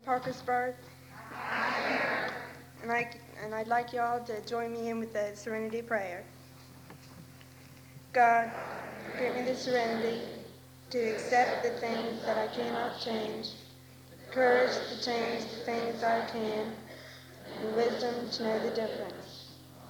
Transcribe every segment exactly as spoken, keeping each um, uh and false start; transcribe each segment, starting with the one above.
Parkersburg. And, I, and I'd like you all to join me in with the Serenity Prayer. God, grant me the serenity to accept the things that I cannot change, courage to change the things I can, and wisdom to know the difference.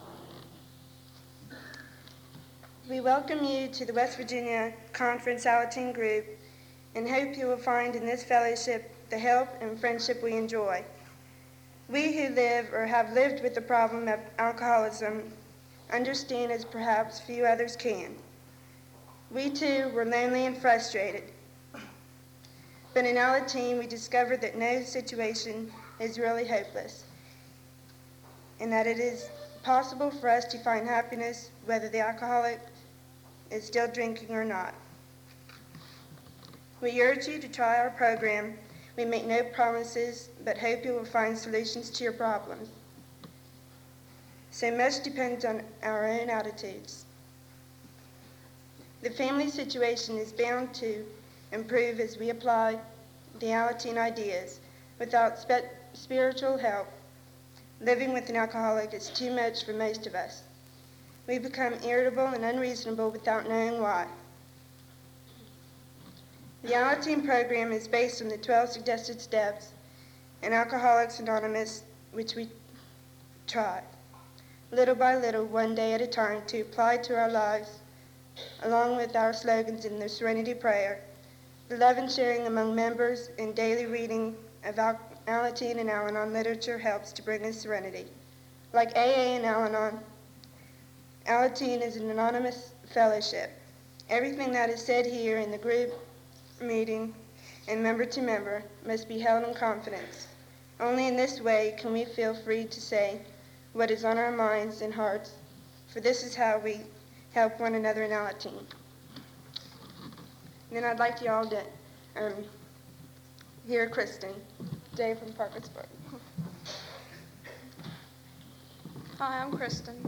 We welcome you to the West Virginia Conference Alateen Group and hope you will find in this fellowship the help and friendship we enjoy. We who live or have lived with the problem of alcoholism understand as perhaps few others can. We too were lonely and frustrated. But in Alateen, we discovered that no situation is really hopeless, and that it is possible for us to find happiness whether the alcoholic is still drinking or not. We urge you to try our program. We make no promises, but hope you will find solutions to your problems. So much depends on our own attitudes. The family situation is bound to improve as we apply the Alateen ideas. Without spe- spiritual help, living with an alcoholic is too much for most of us. We become irritable and unreasonable without knowing why. The Alateen program is based on the twelve suggested steps in Alcoholics Anonymous, which we try, little by little, one day at a time, to apply to our lives, along with our slogans in the Serenity Prayer, the love and sharing among members, and daily reading of Al- Alateen and Al-Anon literature helps to bring us serenity. Like A A and Al-Anon, Alateen is an anonymous fellowship. Everything that is said here in the group meeting and member to member must be held in confidence. Only in this way can we feel free to say what is on our minds and hearts, for this is how we help one another in Alateen. And then I'd like you all to um, hear Kristen, Dave from Parkersburg. Hi, I'm Kristen.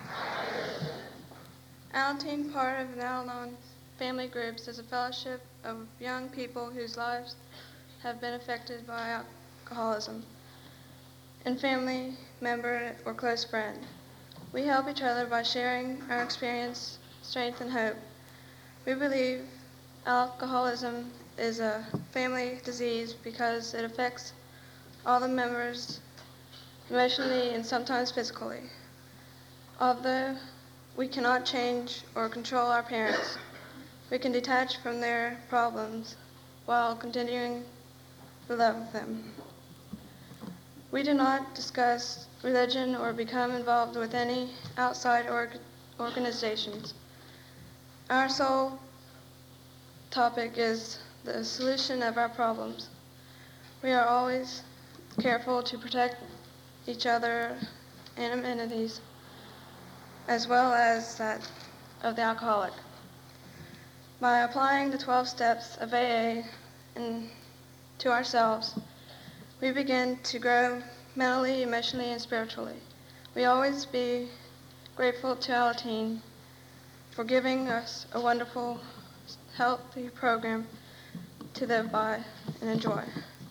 Alateen, part of an Al-Anon family groups, is a fellowship of young people whose lives have been affected by alcoholism and family member or close friend. We help each other by sharing our experience, strength, and hope. We believe alcoholism is a family disease because it affects all the members emotionally and sometimes physically. Although we cannot change or control our parents, we can detach from their problems while continuing to love them. We do not discuss religion or become involved with any outside org- organizations. Our sole topic is the solution of our problems. We are always careful to protect each other and amenities, as well as that of the alcoholic. By applying the twelve steps of A A and to ourselves, we begin to grow mentally, emotionally, and spiritually. We always be grateful to Alateen for giving us a wonderful, healthy program to live by and enjoy.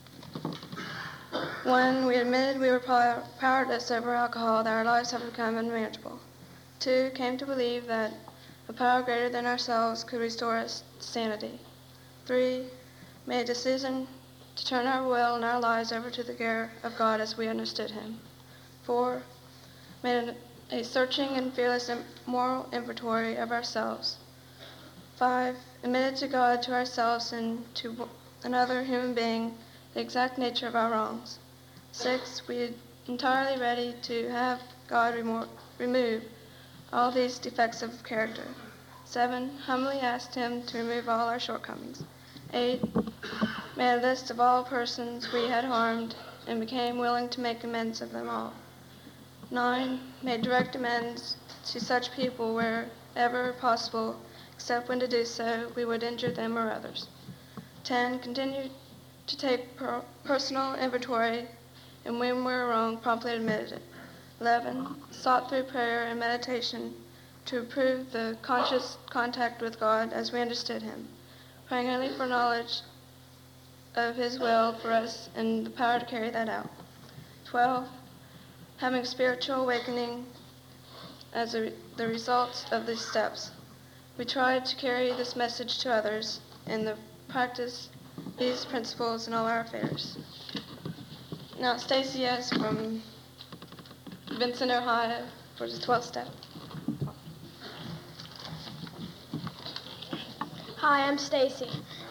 One, we admitted we were power- powerless over alcohol, that our lives have become unmanageable. Two, came to believe that a power greater than ourselves could restore us to sanity. Three, made a decision to turn our will and our lives over to the care of God as we understood him. Four, made a searching and fearless moral inventory of ourselves. Five, admitted to God, to ourselves, and to another human being the exact nature of our wrongs. Six, we are entirely ready to have God remo- remove all these defects of character. Seven, humbly asked him to remove all our shortcomings. Eight, made a list of all persons we had harmed and became willing to make amends of them all. Nine, made direct amends to such people wherever possible, except when to do so we would injure them or others. Ten, continued to take per- personal inventory, and when we were wrong, promptly admitted it. Eleven, sought through prayer and meditation to improve the conscious contact with God as we understood him, praying only for knowledge of His will for us and the power to carry that out. twelve. Having spiritual awakening as a, the result of these steps. We try to carry this message to others and the practice these principles in all our affairs. Now, Stacy S. from Vincent, Ohio, for the twelfth step. Hi, I'm Stacy.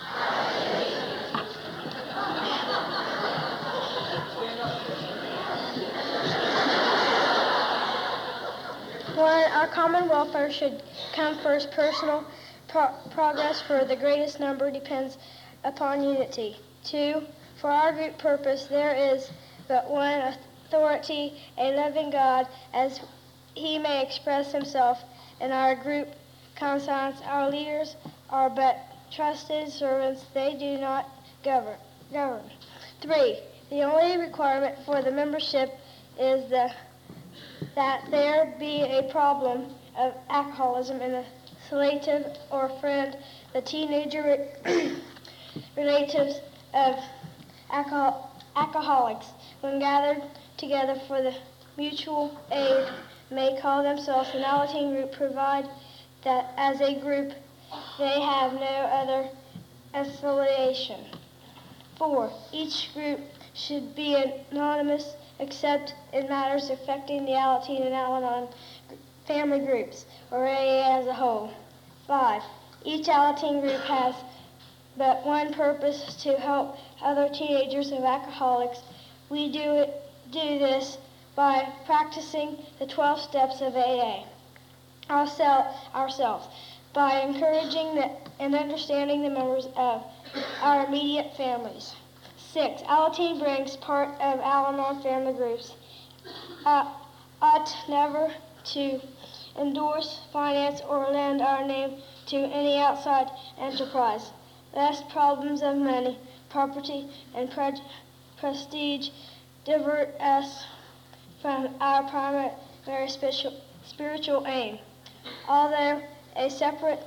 One, our common welfare should come first. Personal pro- progress for the greatest number depends upon unity. Two, for our group purpose, there is but one authority, a living God, as He may express Himself in our group conscience. Our leaders are but trusted servants. They do not govern. govern. Three, the only requirement for the membership is the, that there be a problem of alcoholism in the relative or friend, the teenager re- relatives of alcohol, alcoholics, when gathered together for the mutual aid, may call themselves an Alateen group, provide that as a group they have no other affiliation. Four, each group should be anonymous except in matters affecting the Alateen and Al-Anon family groups, or A A as a whole. Five, each Alateen group has but one purpose, to help other teenagers of alcoholics. We do it, do this by practicing the twelve steps of A A Oursel- ourselves, by encouraging the, and understanding the members of our immediate families. Six, Alateen brings part of Al-Anon family groups uh, ought never to endorse, finance, or lend our name to any outside enterprise, lest problems of money, property, and pre- prestige divert us from our primary spiritual, spiritual aim. Although a separate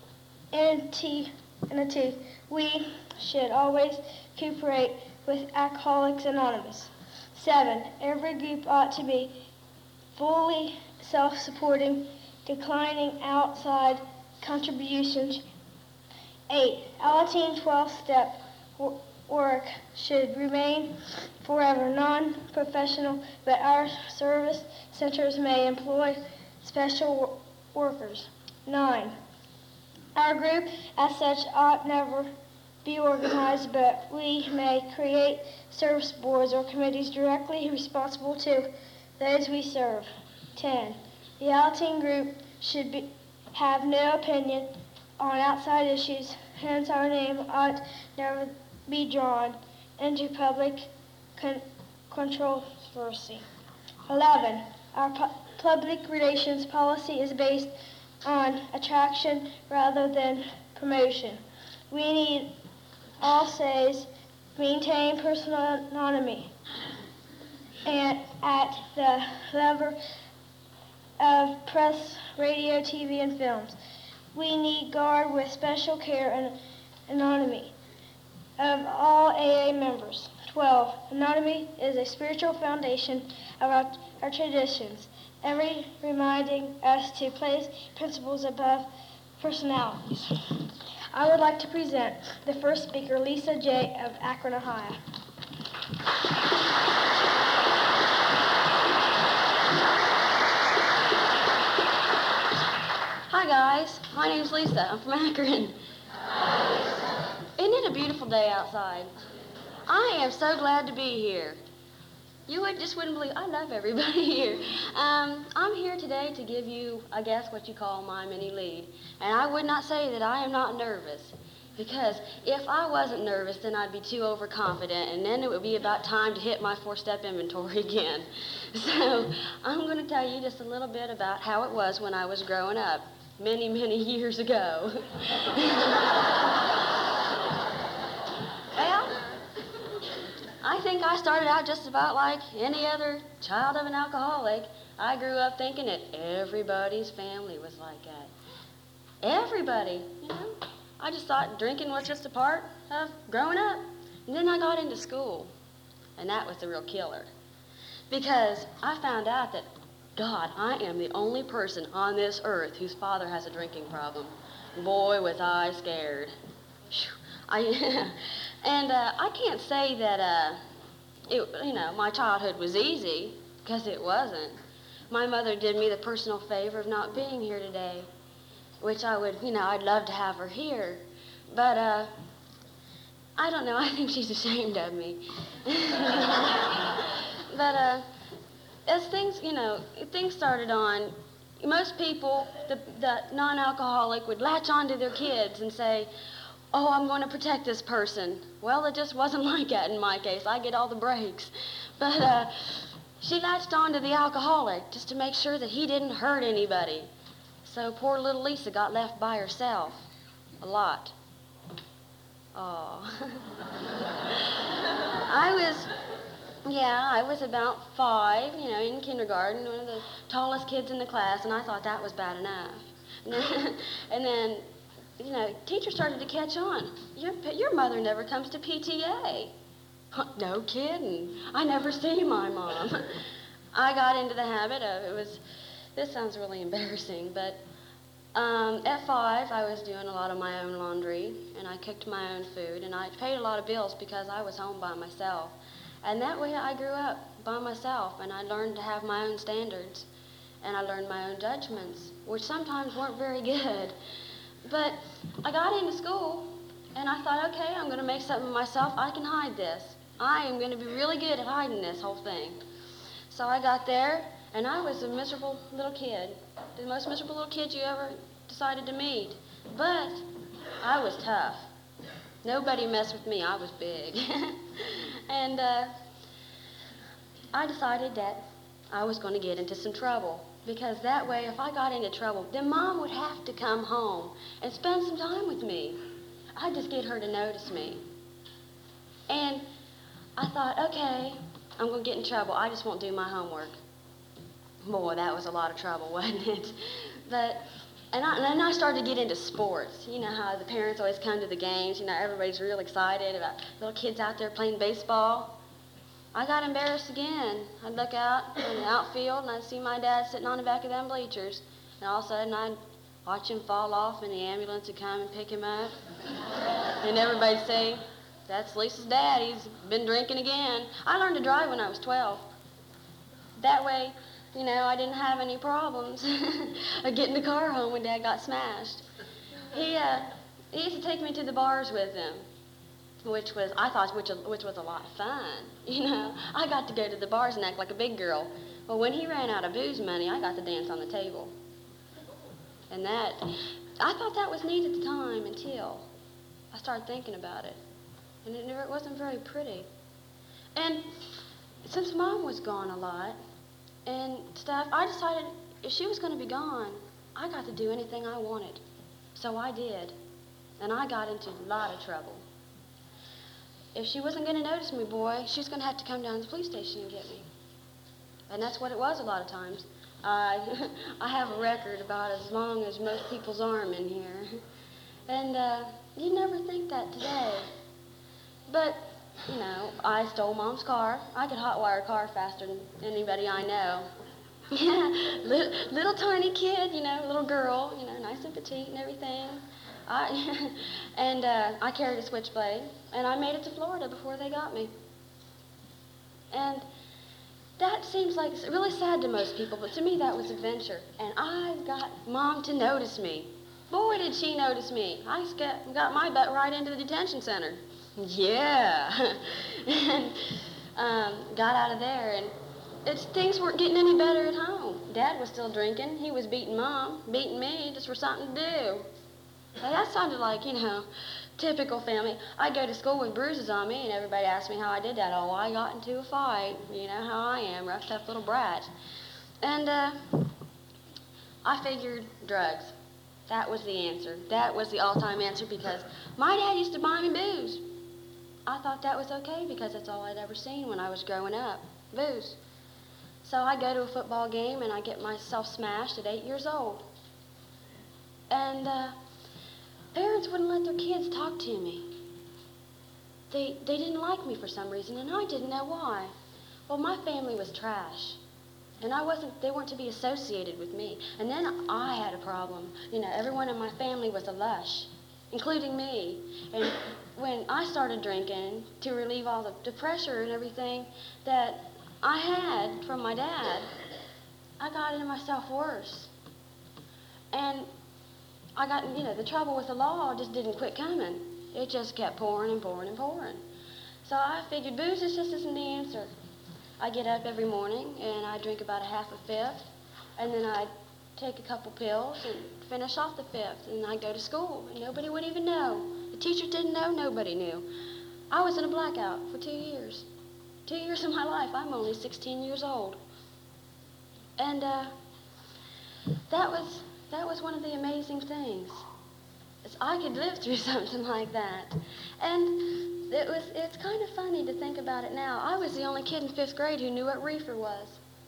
entity, entity, we should always cooperate with Alcoholics Anonymous. Seven, every group ought to be fully self-supporting, declining outside contributions. Eight, Alateen twelve-step work should remain forever non-professional, but our service centers may employ special workers. Nine, our group as such ought never be organized, but we may create service boards or committees directly responsible to those we serve. Ten, the Alateen group should be, have no opinion on outside issues, hence our name ought never be drawn into public con- controversy. Eleven, our pu- public relations policy is based on attraction rather than promotion. We need all says maintain personal autonomy and at the level of press, radio, T V, and films. We need guard with special care and anonymity of all A A members. twelve. Anonymity is a spiritual foundation of our, our traditions, every reminding us to place principles above personalities. I would like to present the first speaker, Lisa J. of Akron, Ohio. Hi guys, my name's Lisa. I'm from Akron. Isn't it a beautiful day outside? I am so glad to be here. You would just wouldn't believe, I love everybody here. Um, I'm here today to give you, I guess, what you call my mini lead. And I would not say that I am not nervous, because if I wasn't nervous, then I'd be too overconfident, and then it would be about time to hit my four-step inventory again. So I'm going to tell you just a little bit about how it was when I was growing up, many, many years ago. Well, I think I started out just about like any other child of an alcoholic. I grew up thinking that everybody's family was like that. Everybody, you know. I just thought drinking was just a part of growing up. And then I got into school, and that was the real killer. Because I found out that, God, I am the only person on this earth whose father has a drinking problem. Boy, was I scared. Phew. I, and uh, I can't say that, uh, it, you know, my childhood was easy, because it wasn't. My mother did me the personal favor of not being here today, which I would, you know, I'd love to have her here. But, uh, I don't know, I think she's ashamed of me. But, uh, as things, you know, things started on, most people, the, the non-alcoholic, would latch on to their kids and say, oh, I'm going to protect this person. Well, it just wasn't like that in my case. I get all the breaks. But uh, she latched on to the alcoholic just to make sure that he didn't hurt anybody. So poor little Lisa got left by herself a lot. Oh. I was, yeah, I was about five, you know, in kindergarten, one of the tallest kids in the class, and I thought that was bad enough. And then, you know, teachers started to catch on. Your, your mother never comes to P T A. No kidding. I never see my mom. I got into the habit of, it was, this sounds really embarrassing, but um, at five, I was doing a lot of my own laundry, and I cooked my own food, and I paid a lot of bills because I was home by myself. And that way I grew up by myself, and I learned to have my own standards, and I learned my own judgments, which sometimes weren't very good. But I got into school, and I thought, okay, I'm going to make something of myself. I can hide this. I am going to be really good at hiding this whole thing. So I got there, and I was a miserable little kid, the most miserable little kid you ever decided to meet. But I was tough. Nobody messed with me. I was big. And uh, I decided that I was going to get into some trouble, because that way, if I got into trouble, then Mom would have to come home and spend some time with me. I'd just get her to notice me. And I thought, okay, I'm going to get in trouble. I just won't do my homework. Boy, that was a lot of trouble, wasn't it? But, and, I, and then I started to get into sports. You know how the parents always come to the games. You know, everybody's real excited about little kids out there playing baseball. I got embarrassed again. I'd look out in the outfield, and I'd see my dad sitting on the back of them bleachers. And all of a sudden, I'd watch him fall off, and the ambulance would come and pick him up. And everybody'd say, that's Lisa's dad. He's been drinking again. I learned to drive when I was twelve. That way, you know, I didn't have any problems of getting the car home when Dad got smashed. He, uh, he used to take me to the bars with him, which was, I thought, which, which was a lot of fun. You know, I got to go to the bars and act like a big girl. Well, when he ran out of booze money, I got to dance on the table. And that, I thought that was neat at the time until I started thinking about it. And it, never, it wasn't very pretty. And since Mom was gone a lot and stuff, I decided if she was going to be gone, I got to do anything I wanted. So I did. And I got into a lot of trouble. If she wasn't going to notice me, boy, she was going to have to come down to the police station and get me. And that's what it was a lot of times. I, I have a record about as long as most people's arm in here. And uh, you'd never think that today. But, you know, I stole Mom's car. I could hotwire a car faster than anybody I know. Yeah, little, little tiny kid, you know, little girl, you know, nice and petite and everything. I, and uh, I carried a switchblade, and I made it to Florida before they got me. And that seems like it's really sad to most people, but to me that was adventure. And I got Mom to notice me. Boy, did she notice me. I got, got my butt right into the detention center. Yeah. And um, got out of there, and it's, things weren't getting any better at home. Dad was still drinking. He was beating Mom, beating me just for something to do. Well, that sounded like, you know, typical family. I go to school with bruises on me, and everybody asks me how I did that. Oh, I got into a fight. You know how I am, rough, tough little brat. And uh, I figured drugs. That was the answer. That was the all-time answer, because my dad used to buy me booze. I thought that was okay because that's all I'd ever seen when I was growing up, booze. So I go to a football game, and I get myself smashed at eight years old. And uh, parents wouldn't let their kids talk to me. they, they didn't like me for some reason, and I didn't know why. Well, my family was trash, and I wasn't, they weren't to be associated with me. And then I had a problem. You know, everyone in my family was a lush, including me. And when I started drinking to relieve all the, the pressure and everything that I had from my dad, I got into myself worse. And I got, you know, the trouble with the law just didn't quit coming. It just kept pouring and pouring and pouring. So I figured booze is just isn't the answer. I get up every morning and I drink about a half a fifth, and then I take a couple pills and finish off the fifth, and I go to school, and nobody would even know. The teachers didn't know, nobody knew. I was in a blackout for two years. Two years of my life. I'm only sixteen years old. And uh, that was that was one of the amazing things. Is I could live through something like that. And it was it's kind of funny to think about it now. I was the only kid in fifth grade who knew what reefer was.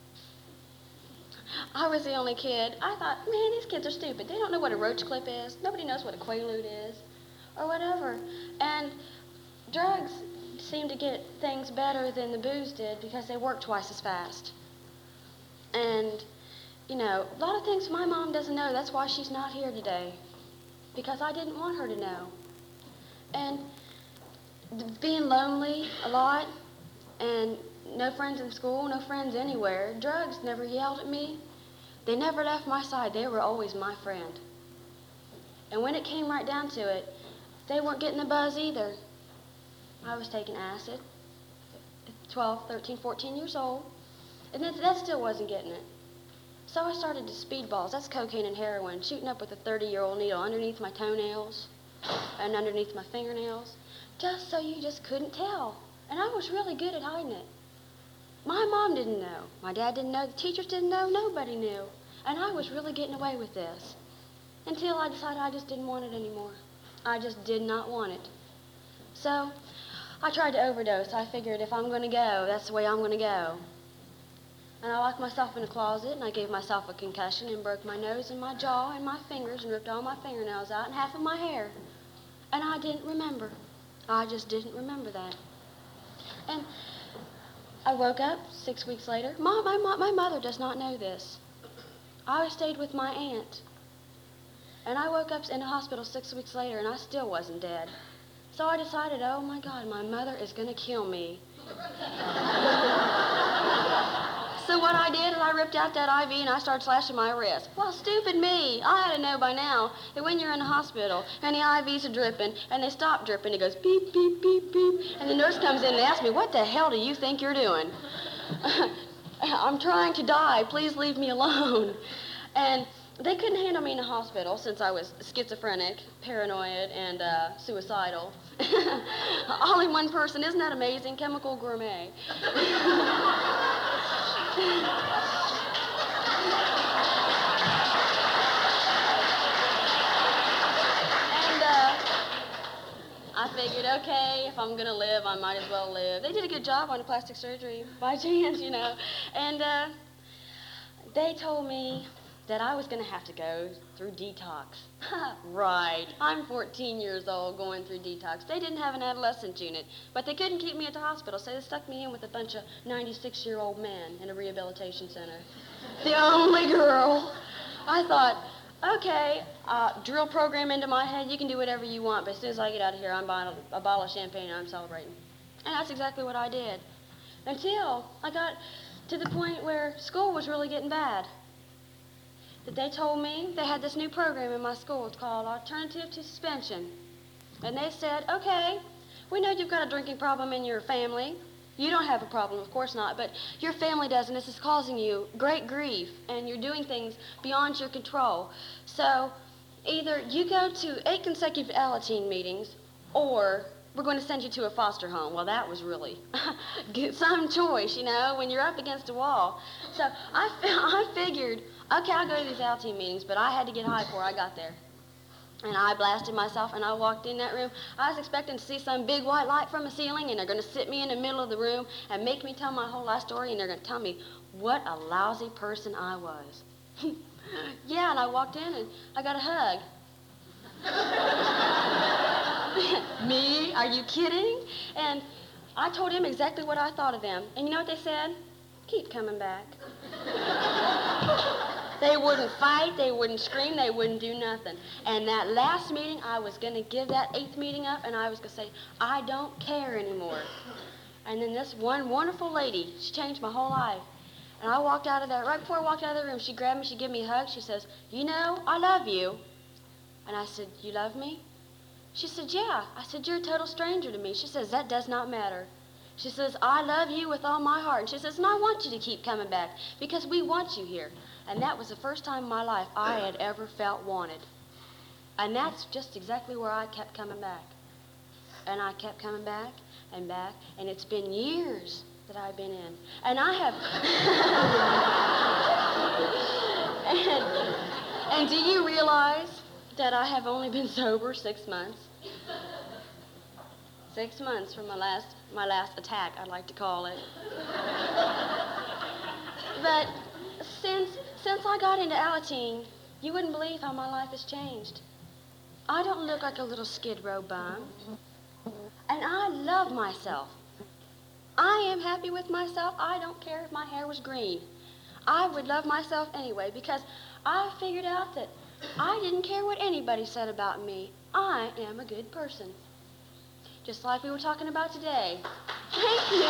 I was the only kid. I thought, man, these kids are stupid. They don't know what a roach clip is. Nobody knows what a quaalude is or whatever. And drugs seemed to get things better than the booze did because they work twice as fast. And, you know, a lot of things my mom doesn't know. That's why she's not here today, because I didn't want her to know. And being lonely a lot and no friends in school, no friends anywhere, drugs never yelled at me. They never left my side. They were always my friend. And when it came right down to it, they weren't getting the buzz either. I was taking acid, twelve, thirteen, fourteen years old, and that, that still wasn't getting it. So I started to speedballs. That's cocaine and heroin, shooting up with a thirty-year-old needle underneath my toenails and underneath my fingernails, just so you just couldn't tell. And I was really good at hiding it. My mom didn't know. My dad didn't know. The teachers didn't know. Nobody knew. And I was really getting away with this until I decided I just didn't want it anymore. I just did not want it. So I tried to overdose. I figured if I'm going to go, that's the way I'm going to go. And I locked myself in a closet, and I gave myself a concussion and broke my nose and my jaw and my fingers and ripped all my fingernails out and half of my hair. And I didn't remember. I just didn't remember that. And I woke up six weeks later. Mom, my, my mother does not know this. I stayed with my aunt. And I woke up in a hospital six weeks later, and I still wasn't dead. So I decided, oh my God, my mother is going to kill me. So what I did is I ripped out that I V and I started slashing my wrist. Well, stupid me. I had to know by now that when you're in the hospital and the I Vs are dripping and they stop dripping, it goes beep, beep, beep, beep. And the nurse comes in and asks me, what the hell do you think you're doing? I'm trying to die. Please leave me alone. And they couldn't handle me in the hospital since I was schizophrenic, paranoid, and uh, suicidal. All in one person. Isn't that amazing? Chemical gourmet. And uh, I figured, okay, if I'm going to live, I might as well live. They did a good job on the plastic surgery, by chance, you know. And uh, they told me that I was going to have to go through detox. Right. I'm fourteen years old going through detox. They didn't have an adolescent unit, but they couldn't keep me at the hospital, so they stuck me in with a bunch of ninety-six-year-old men in a rehabilitation center. The only girl. I thought, okay, uh, drill program into my head, you can do whatever you want, but as soon as I get out of here, I'm buying a, a bottle of champagne and I'm celebrating. And that's exactly what I did. Until I got to the point where school was really getting bad. That they told me they had this new program in my school. It's called Alternative to Suspension. And they said, okay, we know you've got a drinking problem in your family. You don't have a problem, of course not, but your family does, and this is causing you great grief, and you're doing things beyond your control. So either you go to eight consecutive Alateen meetings, or we're going to send you to a foster home. Well, that was really some choice, you know, when you're up against a wall. So I, I figured, okay, I'll go to these Alateen meetings, but I had to get high before I got there. And I blasted myself, and I walked in that room. I was expecting to see some big white light from the ceiling, and they're going to sit me in the middle of the room and make me tell my whole life story, and they're going to tell me what a lousy person I was. Yeah, and I walked in, and I got a hug. Me? Are you kidding? And I told him exactly what I thought of them. And you know what they said? Keep coming back. They wouldn't fight, they wouldn't scream, they wouldn't do nothing. And that last meeting, I was going to give that eighth meeting up, and I was going to say, I don't care anymore. And then this one wonderful lady, she changed my whole life. And I walked out of there, right before I walked out of the room, she grabbed me, she gave me a hug, she says, you know, I love you. And I said, you love me? She said, yeah. I said, you're a total stranger to me. She says, that does not matter. She says, I love you with all my heart. And she says, and I want you to keep coming back because we want you here. And that was the first time in my life I had ever felt wanted. And that's just exactly where I kept coming back. And I kept coming back and back. And it's been years that I've been in. And I have... and, and do you realize that I have only been sober six months? Six months from my last, my last attack, I'd like to call it. But since, since I got into Alateen, you wouldn't believe how my life has changed. I don't look like a little Skid Row bum. And I love myself. I am happy with myself. I don't care if my hair was green. I would love myself anyway because I figured out that I didn't care what anybody said about me. I am a good person. Just like we were talking about today. Thank you.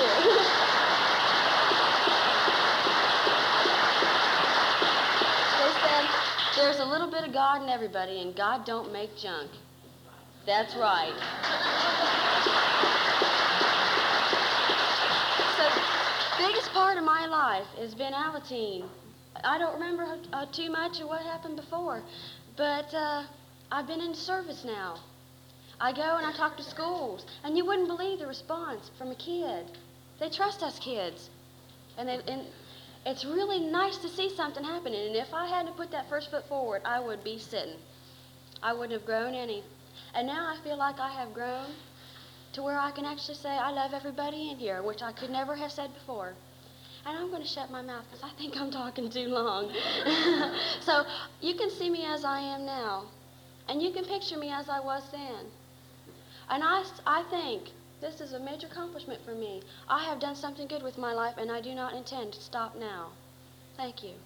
They said, there's a little bit of God in everybody, and God don't make junk. That's right. So, biggest part of my life has been Alateen. I don't remember uh, too much of what happened before, but uh, I've been in service now. I go and I talk to schools, and you wouldn't believe the response from a kid. They trust us kids, and, they, and it's really nice to see something happening. And if I hadn't put that first foot forward, I would be sitting. I wouldn't have grown any. And now I feel like I have grown to where I can actually say I love everybody in here, which I could never have said before. And I'm going to shut my mouth because I think I'm talking too long. So you can see me as I am now, and you can picture me as I was then. And I, I think this is a major accomplishment for me. I have done something good with my life, and I do not intend to stop now. Thank you.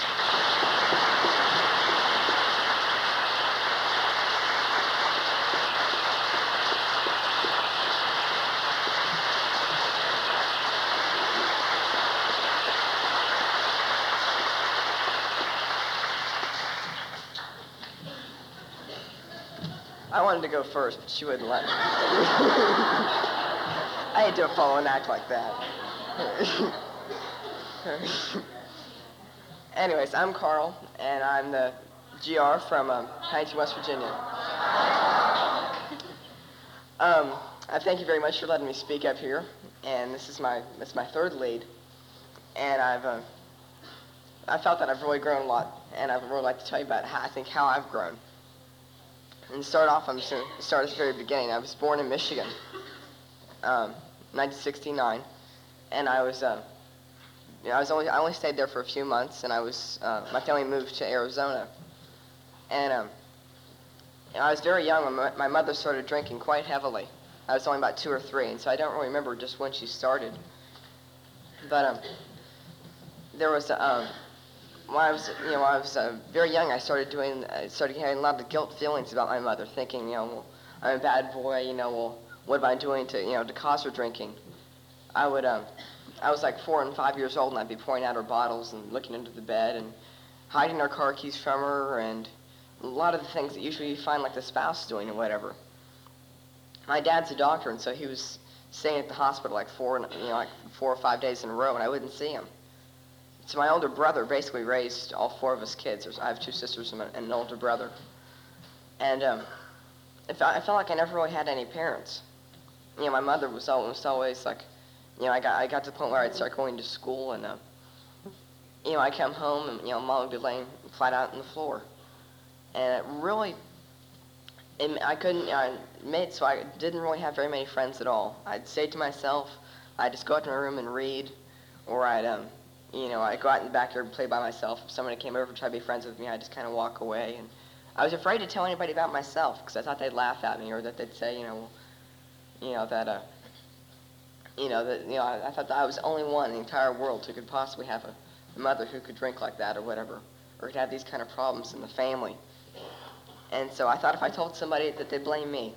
I wanted to go first, but she wouldn't let me. I hate to follow and act like that. Anyways, I'm Carl, and I'm the G R from um, Huntington, West Virginia. Um, I thank you very much for letting me speak up here, and this is my this is my third lead, and I've uh, I felt that I've really grown a lot, and I'd really like to tell you about how I think how I've grown. And to start off, I'm just going to start at the very beginning. I was born in Michigan, um, nineteen sixty-nine, and I was, uh, you know, I was only I only stayed there for a few months, and I was uh, my family moved to Arizona, and um, you know, I was very young when my, my mother started drinking quite heavily. I was only about two or three, and so I don't really remember just when she started. But um, there was a. Um, When I was, you know, when I was uh, very young, I started doing, I started having a lot of guilt feelings about my mother, thinking, you know, well, I'm a bad boy, you know, well, what am I doing to, you know, to cause her drinking? I would, um, I was like four and five years old, and I'd be pouring out her bottles and looking into the bed and hiding her car keys from her, and a lot of the things that usually you find like the spouse doing or whatever. My dad's a doctor, and so he was staying at the hospital like four, you know, like four or five days in a row, and I wouldn't see him. So my older brother basically raised all four of us kids. There's, I have two sisters and an older brother. And um, I, felt, I felt like I never really had any parents. You know, my mother was almost always like, you know, I got I got to the point where I'd start going to school, and, uh, you know, I'd come home, and, you know, Mom would be laying flat out on the floor. And it really, it, I couldn't, I made so I didn't really have very many friends at all. I'd stay to myself. I'd just go out to my room and read, or I'd, um, You know, I'd go out in the backyard and play by myself. If somebody came over to try to be friends with me, I'd just kind of walk away. And I was afraid to tell anybody about myself because I thought they'd laugh at me or that they'd say, you know, you know that, uh, you know that, you know, I, I thought that I was the only one in the entire world who could possibly have a, a mother who could drink like that or whatever, or could have these kind of problems in the family. And so I thought if I told somebody that they'd blame me.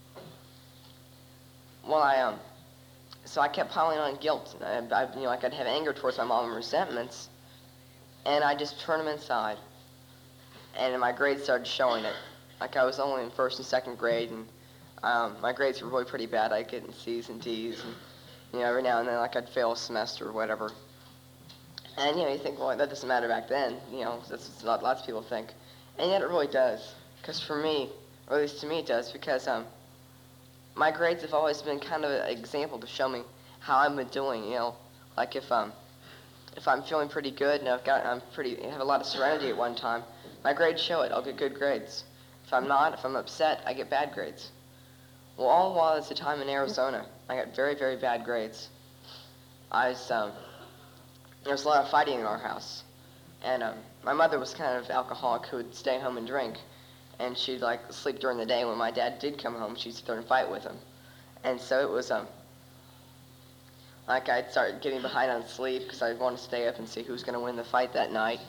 Well, I um, so I kept piling on guilt. I, I, you know, like I'd have anger towards my mom and resentments, and I just turned them inside. And my grades started showing it. Like I was only in first and second grade, and um, my grades were really pretty bad. I'd get in C's and D's, and you know, every now and then, like I'd fail a semester or whatever. And you know, you think, well, that doesn't matter back then. You know, that's what lots of people think, and yet it really does. Because for me, or at least to me, it does. Because um, my grades have always been kind of an example to show me how I've been doing. You know, like if um, if I'm feeling pretty good and I've got, I'm pretty, I have a lot of serenity at one time. My grades show it. I'll get good grades. If I'm not, if I'm upset, I get bad grades. Well, all the while it's the time in Arizona, I got very, very bad grades. I was, um, there was a lot of fighting in our house. And um, my mother was kind of alcoholic who would stay home and drink. And she'd like sleep during the day. When my dad did come home, she'd sit there and fight with him. And so it was, um, like I'd start getting behind on sleep because I'd want to stay up and see who's going to win the fight that night.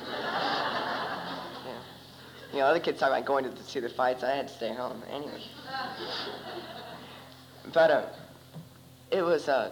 You know, other kids talk about going to see the fights. I had to stay home anyway. But uh, it was, uh,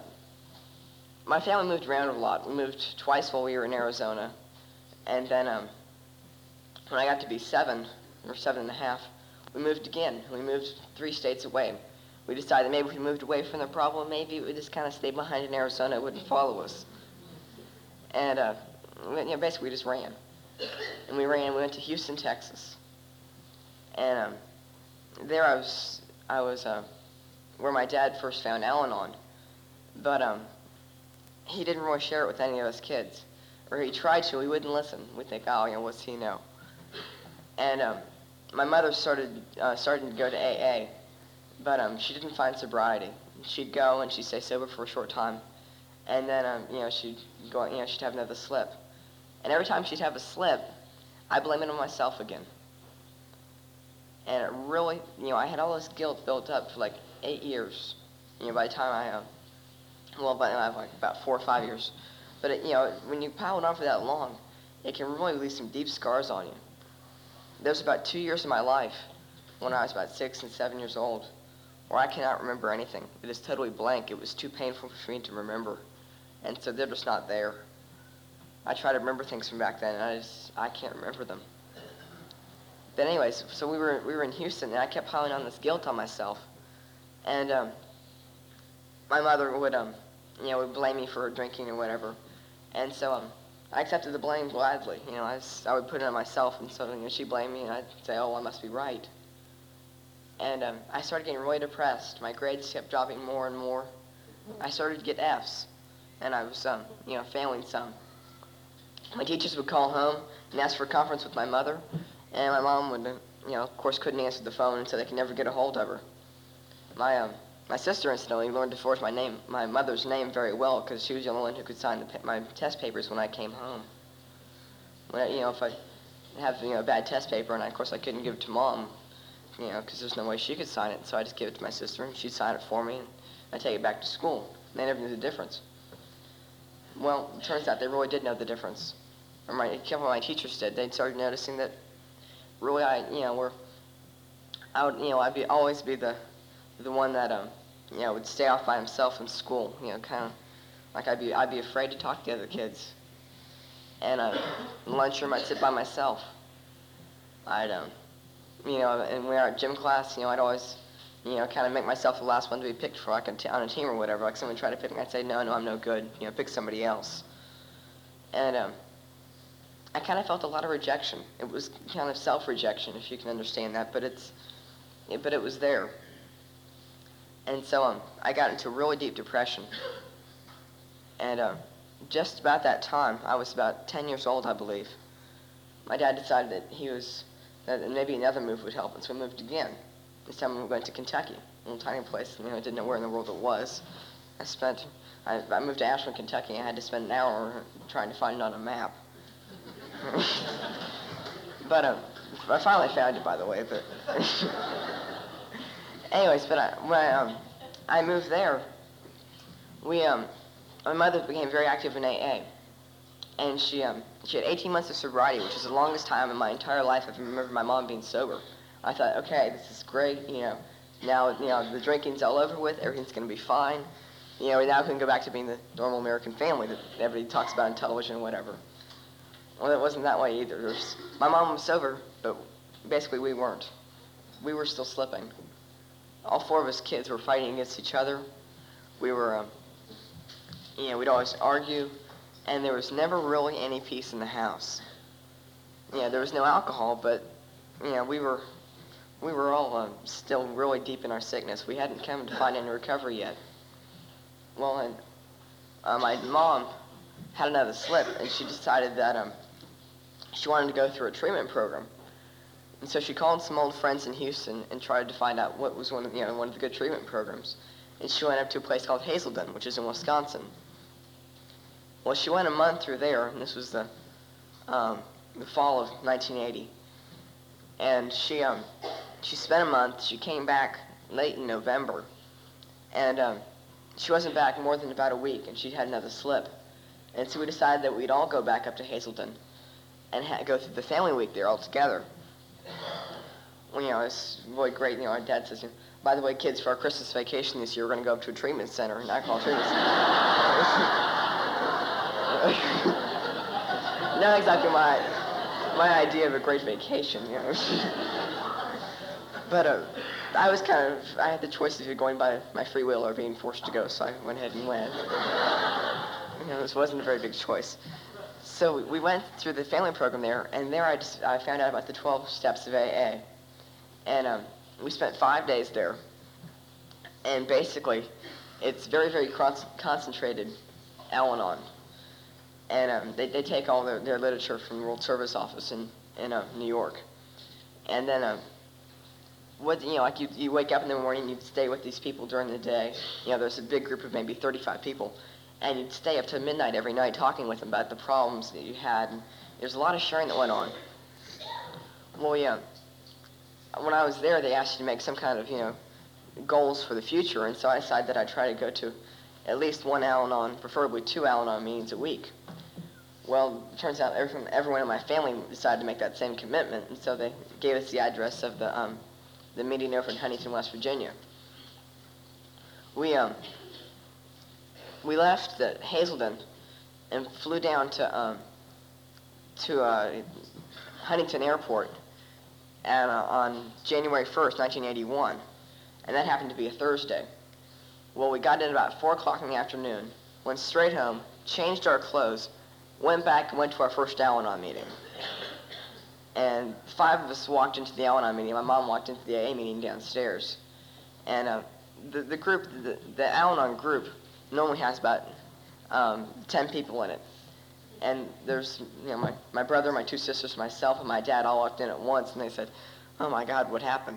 my family moved around a lot. We moved twice while we were in Arizona. And then um, when I got to be seven, or seven and a half, we moved again. We moved three states away. We decided that maybe if we moved away from the problem, maybe it would just kind of stay behind in Arizona. It wouldn't follow us. And uh, you know, basically we just ran. And we ran, we went to Houston, Texas. And um, there I was, I was uh, where my dad first found Al-Anon. But um, he didn't really share it with any of us kids. Or he tried to, he wouldn't listen. We'd think, oh, you know, what's he know? And um, my mother started, uh, started to go to A A. But um, she didn't find sobriety. She'd go and she'd stay sober for a short time. And then, um, you know, she'd go, you know, she'd have another slip. And every time she'd have a slip, I blame it on myself again. And it really, you know, I had all this guilt built up for like eight years. You know, by the time I, uh, well, by I have like about four or five years. But, it, you know, when you pile it on for that long, it can really leave some deep scars on you. There was about two years of my life, when I was about six and seven years old, where I cannot remember anything. It is totally blank. It was too painful for me to remember. And so they're just not there. I try to remember things from back then, and I just, I can't remember them. But anyways, so we were we were in Houston, and I kept piling on this guilt on myself. And um, my mother would, um, you know, would blame me for drinking or whatever. And so um, I accepted the blame gladly. You know, I, was, I would put it on myself, and so you know, she'd blame me, and I'd say, oh, I must be right. And um, I started getting really depressed. My grades kept dropping more and more. I started to get F's, and I was, um, you know, failing some. My teachers would call home and ask for a conference with my mother, and my mom would, you know, of course, couldn't answer the phone, and so they could never get a hold of her. My um, my sister, incidentally, learned to forge my name, my mother's name very well, because she was the only one who could sign the pa- my test papers when I came home. When I, you know, if I have you know a bad test paper, and I, of course I couldn't give it to mom, you know, because there's no way she could sign it, so I just give it to my sister, and she'd sign it for me, and I take it back to school. They never knew the difference. Well, it turns out they really did know the difference. Or my, a couple of my teachers did. They started noticing that really I, you know, were, I would, you know, I'd be always be the, the one that, um, you know, would stay off by himself in school. You know, kind of like I'd be, I'd be afraid to talk to the other kids. And uh, in lunchroom, I'd sit by myself. I'd, um, you know, and when we were at gym class, you know, I'd always, you know, kind of make myself the last one to be picked for, like, a t- on a team or whatever. Like, someone would try to pick me, I'd say, no, no, I'm no good. You know, pick somebody else. And um, I kind of felt a lot of rejection. It was kind of self-rejection, if you can understand that, but it's, it, but it was there. And so um, I got into really deep depression. And uh, just about that time, I was about ten years old, I believe. My dad decided that he was, that maybe another move would help, and so we moved again. This time we went to Kentucky, a little tiny place. You know, I didn't know where in the world it was. I spent, I, I moved to Ashland, Kentucky, and I had to spend an hour trying to find it on a map. But um, I finally found it, by the way, but anyways, but I, when I, um, I moved there, we, um, my mother became very active in A A, and she, um, she had eighteen months of sobriety, which is the longest time in my entire life I've remembered my mom being sober. I thought, okay, this is great, you know, now, you know, the drinking's all over with, everything's going to be fine. You know, we now can go back to being the normal American family that everybody talks about on television and whatever. Well, it wasn't that way either. There's, my mom was sober, but basically we weren't. We were still slipping. All four of us kids were fighting against each other. We were, um, you know, we'd always argue, and there was never really any peace in the house. You know, there was no alcohol, but, you know, we were, we were all uh, still really deep in our sickness. We hadn't come to find any recovery yet. Well, and uh, my mom had another slip, and she decided that um, she wanted to go through a treatment program. And so she called some old friends in Houston and tried to find out what was one of, you know, one of the good treatment programs. And she went up to a place called Hazelden, which is in Wisconsin. Well, she went a month through there, and this was the, um, the fall of nineteen eighty. And she, um, she spent a month. She came back late in November, and um, she wasn't back more than about a week, and she had another slip. And so we decided that we'd all go back up to Hazelden and ha- go through the family week there all together. Well, you know, it's really great. You know, our dad says, you know, by the way, kids, for our Christmas vacation this year, we're going to go up to a treatment center, an alcohol treatment center. Not exactly my my idea of a great vacation, you know. But uh, I was kind of, I had the choice of going by my free will or being forced to go, so I went ahead and went. You know, this wasn't a very big choice. So we went through the family program there, and there I, just, I found out about the twelve steps of A A. And um, we spent five days there. And basically, it's very, very con- concentrated Al-Anon. And um, they, they take all their, their literature from the World Service Office in, in uh, New York. And then, um, what, you know, like you, you wake up in the morning, you stay with these people during the day. You know, there's a big group of maybe thirty-five people. And you'd stay up to midnight every night talking with them about the problems that you had. And there's a lot of sharing that went on. Well, yeah, when I was there, they asked you to make some kind of, you know, goals for the future. And so I decided that I'd try to go to at least one Al-Anon, preferably two Al-Anon meetings a week. Well, it turns out everyone, everyone in my family decided to make that same commitment. And so they gave us the address of the, um, the meeting over in Huntington, West Virginia. We, um... We left the Hazelden and flew down to um, to uh, Huntington Airport and, uh, on January first, nineteen eighty-one, and that happened to be a Thursday. Well, we got in about four o'clock in the afternoon, went straight home, changed our clothes, went back and went to our first Al-Anon meeting. And five of us walked into the Al-Anon meeting. My mom walked into the A A meeting downstairs. And uh, the, the group, the, the Al-Anon group, normally has about um, ten people in it. And there's, you know, my, my brother, my two sisters, myself, and my dad all walked in at once, and they said, "Oh my God, what happened?"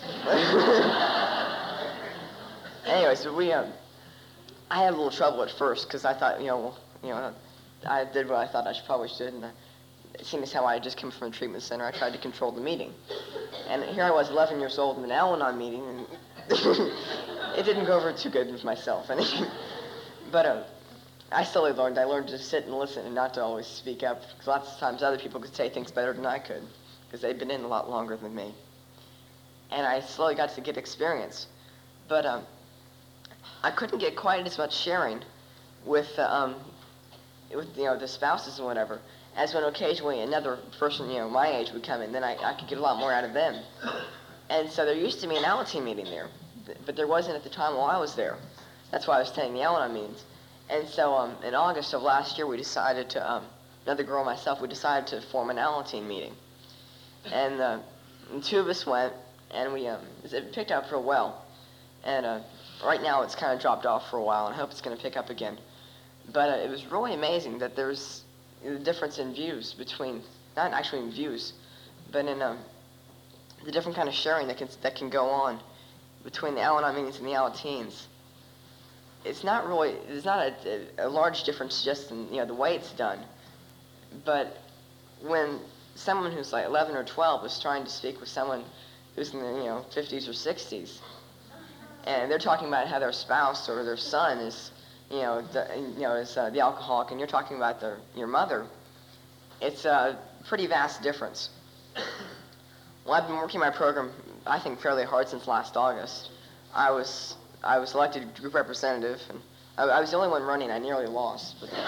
Anyway, so we, um, I had a little trouble at first, because I thought, you know, well, you know, I did what I thought I should, probably should, and I, seeing as how I had just come from a treatment center, I tried to control the meeting. And here I was, eleven years old, in an Al-Anon meeting, and it didn't go over too good with myself. And But uh, I slowly learned. I learned to sit and listen and not to always speak up, because lots of times other people could say things better than I could, because they'd been in a lot longer than me. And I slowly got to get experience. But um, I couldn't get quite as much sharing with, uh, um, with you know, the spouses and whatever, as when occasionally another person, you know, my age would come in. Then I, I could get a lot more out of them. And so there used to be an Al-Anon meeting there, but there wasn't at the time while I was there. That's why I was attending the Al-Anon meetings. And so um, in August of last year, we decided to, um, another girl and myself, we decided to form an Al-Anon meeting. And, uh, and two of us went, and we um, it picked up real well. And uh, right now it's kind of dropped off for a while, and I hope it's going to pick up again. But uh, it was really amazing that there's a difference in views between, not actually in views, but in um, the different kind of sharing that can, that can go on between the Al-Anon meetings and the Al-Teens. It's not really, there's not a, a large difference just in, you know, the way it's done. But when someone who's like eleven or twelve is trying to speak with someone who's in the, you know, fifties or sixties. And they're talking about how their spouse or their son is, you know, the, you know, is uh, the alcoholic, and you're talking about their, your mother. It's a pretty vast difference. Well, I've been working my program, I think, fairly hard since last August. I was I was elected group representative, and I, I was the only one running. I nearly lost. But,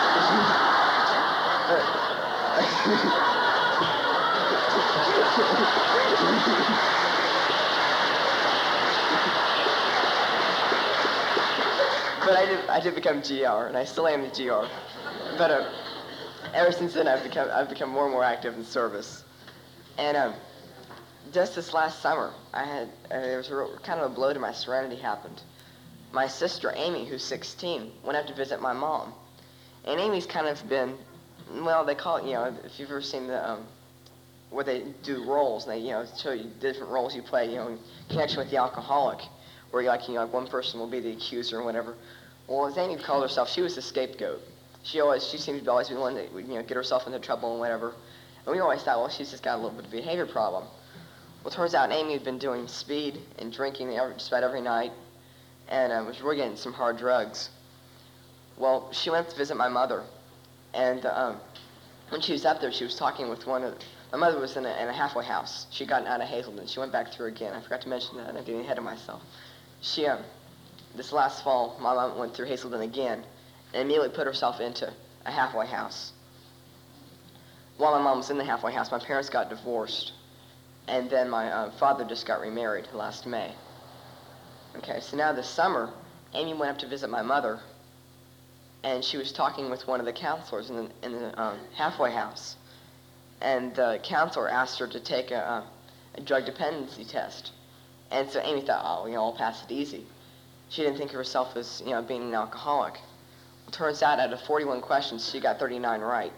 but I did I did become G R, and I still am the G R. But uh, ever since then, I've become I've become more and more active in service, and um. Just this last summer, I had uh, there was a real, kind of a blow to my serenity happened. My sister Amy, who's sixteen, went up to visit my mom, and Amy's kind of been, well, they call it, you know, if you've ever seen the um, where they do roles, and they, you know, show you different roles you play, you know, in connection with the alcoholic, where you like, you know, like one person will be the accuser or whatever. Well, as Amy called herself, she was the scapegoat. She always, she seemed to always be the one that would, you know, get herself into trouble and whatever. And we always thought, well, she's just got a little bit of a behavior problem. Well, it turns out Amy had been doing speed and drinking every, just about every night, and uh, was really getting some hard drugs. Well, she went to visit my mother, and um, when she was up there, she was talking with one of, my mother was in a, in a halfway house. She'd gotten out of Hazelden. She went back through again. I forgot to mention that. I'm getting ahead of myself. She, um, this last fall, my mom went through Hazelden again, and immediately put herself into a halfway house. While my mom was in the halfway house, my parents got divorced. And then my uh, father just got remarried last May. Okay, so now this summer, Amy went up to visit my mother, and she was talking with one of the counselors in the, in the um, halfway house. And the counselor asked her to take a, a, a drug dependency test. And so Amy thought, oh, you know, I'll pass it easy. She didn't think of herself as, you know, being an alcoholic. It turns out out of forty-one questions, she got thirty-nine right.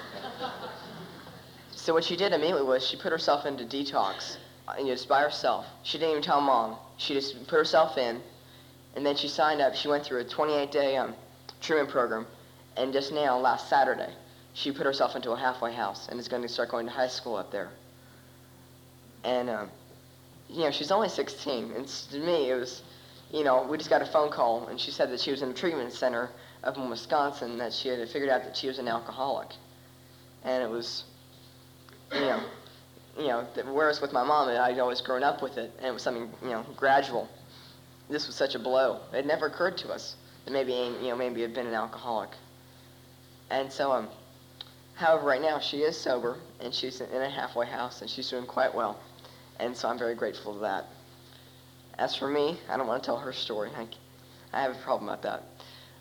So what she did immediately was she put herself into detox, and just by herself. She didn't even tell mom. She just put herself in, and then she signed up. She went through a twenty-eight day um, treatment program, and just now, last Saturday, she put herself into a halfway house and is going to start going to high school up there. And, um, you know, she's only sixteen, and to me, it was, you know, we just got a phone call, and she said that she was in a treatment center up in Wisconsin, that she had figured out that she was an alcoholic. And it was... You know, you know. Whereas with my mom, I'd always grown up with it, and it was something, you know, gradual. This was such a blow. It never occurred to us that maybe, you know, maybe had been an alcoholic. And so, um, however, right now she is sober, and she's in a halfway house, and she's doing quite well. And so I'm very grateful for that. As for me, I don't want to tell her story. I, I have a problem about that.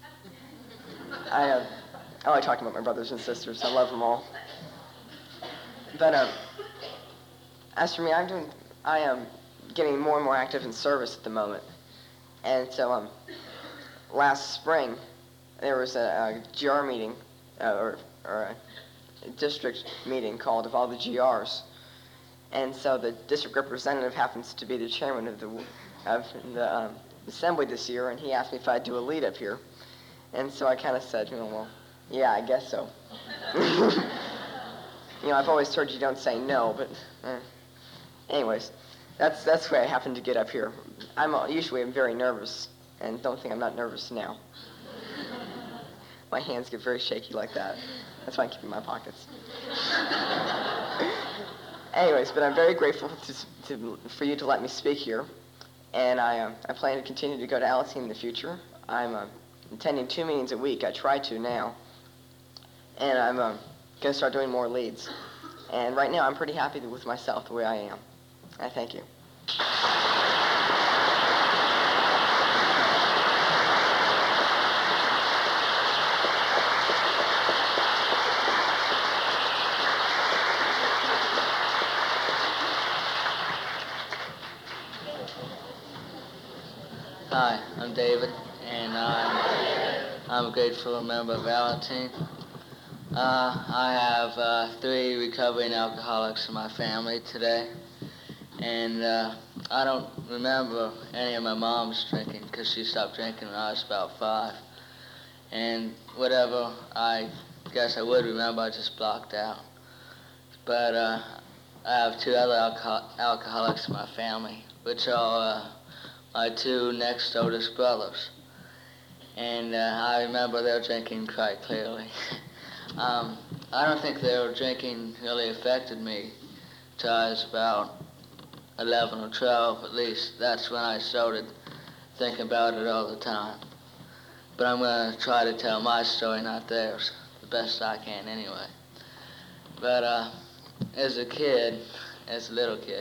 I, uh, I like talking about my brothers and sisters. I love them all. But um, as for me, I'm doing, I am getting more and more active in service at the moment. And so um, last spring, there was a, a G R meeting, uh, or, or a district meeting called of all the G Rs. And so the district representative happens to be the chairman of the, of the um, assembly this year, and he asked me if I'd do a lead up here. And so I kind of said, you know, well, yeah, I guess so. You know, I've always heard you don't say no, but uh, anyways, that's that's why I happened to get up here. I'm uh, usually I'm very nervous, and don't think I'm not nervous now. My hands get very shaky like that. That's why I keep them in my pockets. Anyways, but I'm very grateful to, to, for you to let me speak here, and I uh, I plan to continue to go to Alateen in the future. I'm uh, attending two meetings a week. I try to now, and I'm. Uh, Going to start doing more leads. And right now, I'm pretty happy with myself the way I am. I thank you. Hi, I'm David, and I'm, I'm a grateful member of Alateen. Uh, I have uh, three recovering alcoholics in my family today, and uh, I don't remember any of my mom's drinking because she stopped drinking when I was about five. And whatever I guess I would remember, I just blocked out. but uh, I have two other alcohol- alcoholics in my family, which are uh, my two next oldest brothers. And uh, I remember their drinking quite clearly. um, I don't think their drinking really affected me till I was about eleven or twelve at least. That's when I started thinking about it all the time. But I'm going to try to tell my story, not theirs, the best I can anyway. But uh, as a kid, as a little kid,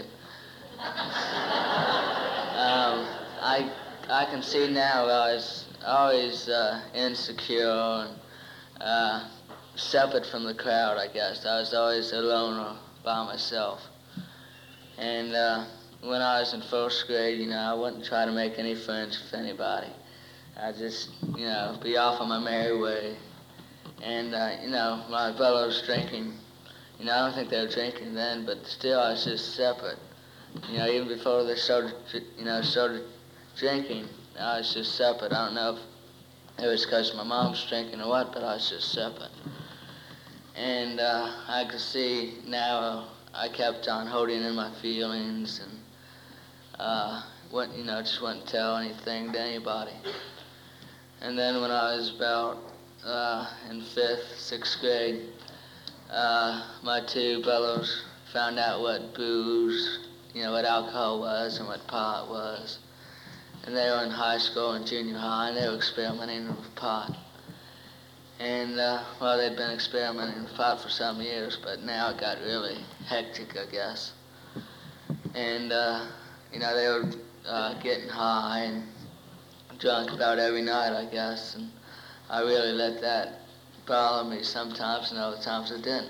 um, I I can see now I was always uh, insecure and uh, separate from the crowd, I guess. I was always alone or by myself. And uh, when I was in first grade, you know, I wouldn't try to make any friends with anybody. I'd just, you know, be off on my merry way. And, uh, you know, my brother was drinking. You know, I don't think they were drinking then, but still I was just separate. You know, even before they started, you know, started drinking, I was just separate. I don't know if it was because my mom was drinking or what, but I was just separate. And uh, I could see now I kept on holding in my feelings and, uh, wouldn't, you know, just wouldn't tell anything to anybody. And then when I was about uh, in fifth, sixth grade, uh, my two brothers found out what booze, you know, what alcohol was and what pot was. And they were in high school and junior high, and they were experimenting with pot. And, uh, well, they'd been experimenting with pot for some years, but now it got really hectic, I guess. And, uh, you know, they were uh, getting high and drunk about every night, I guess, and I really let that bother me sometimes, and other times I didn't.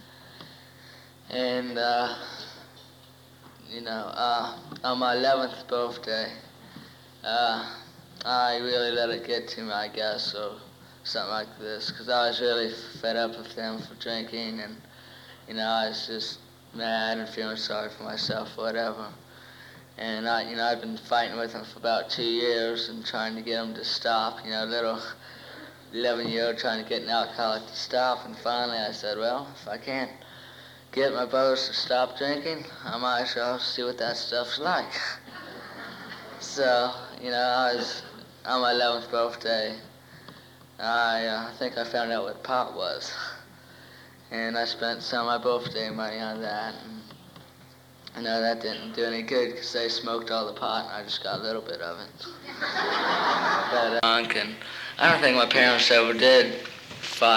And, uh, you know, uh, on my eleventh birthday, uh, I really let it get to me, I guess, or something like this, because I was really fed up with them for drinking, and, you know, I was just mad and feeling sorry for myself or whatever. And I, you know, I've been fighting with them for about two years and trying to get them to stop. You know, little eleven-year-old trying to get an alcoholic to stop. And finally, I said, well, if I can't get my brothers to stop drinking, I might as well see what that stuff's like. So, you know, I was on my eleventh birthday. I uh, think I found out what pot was, and I spent some of my birthday money on that. And, I know that didn't do any good because they smoked all the pot and I just got a little bit of it. But, uh, and I don't think my parents ever did fight.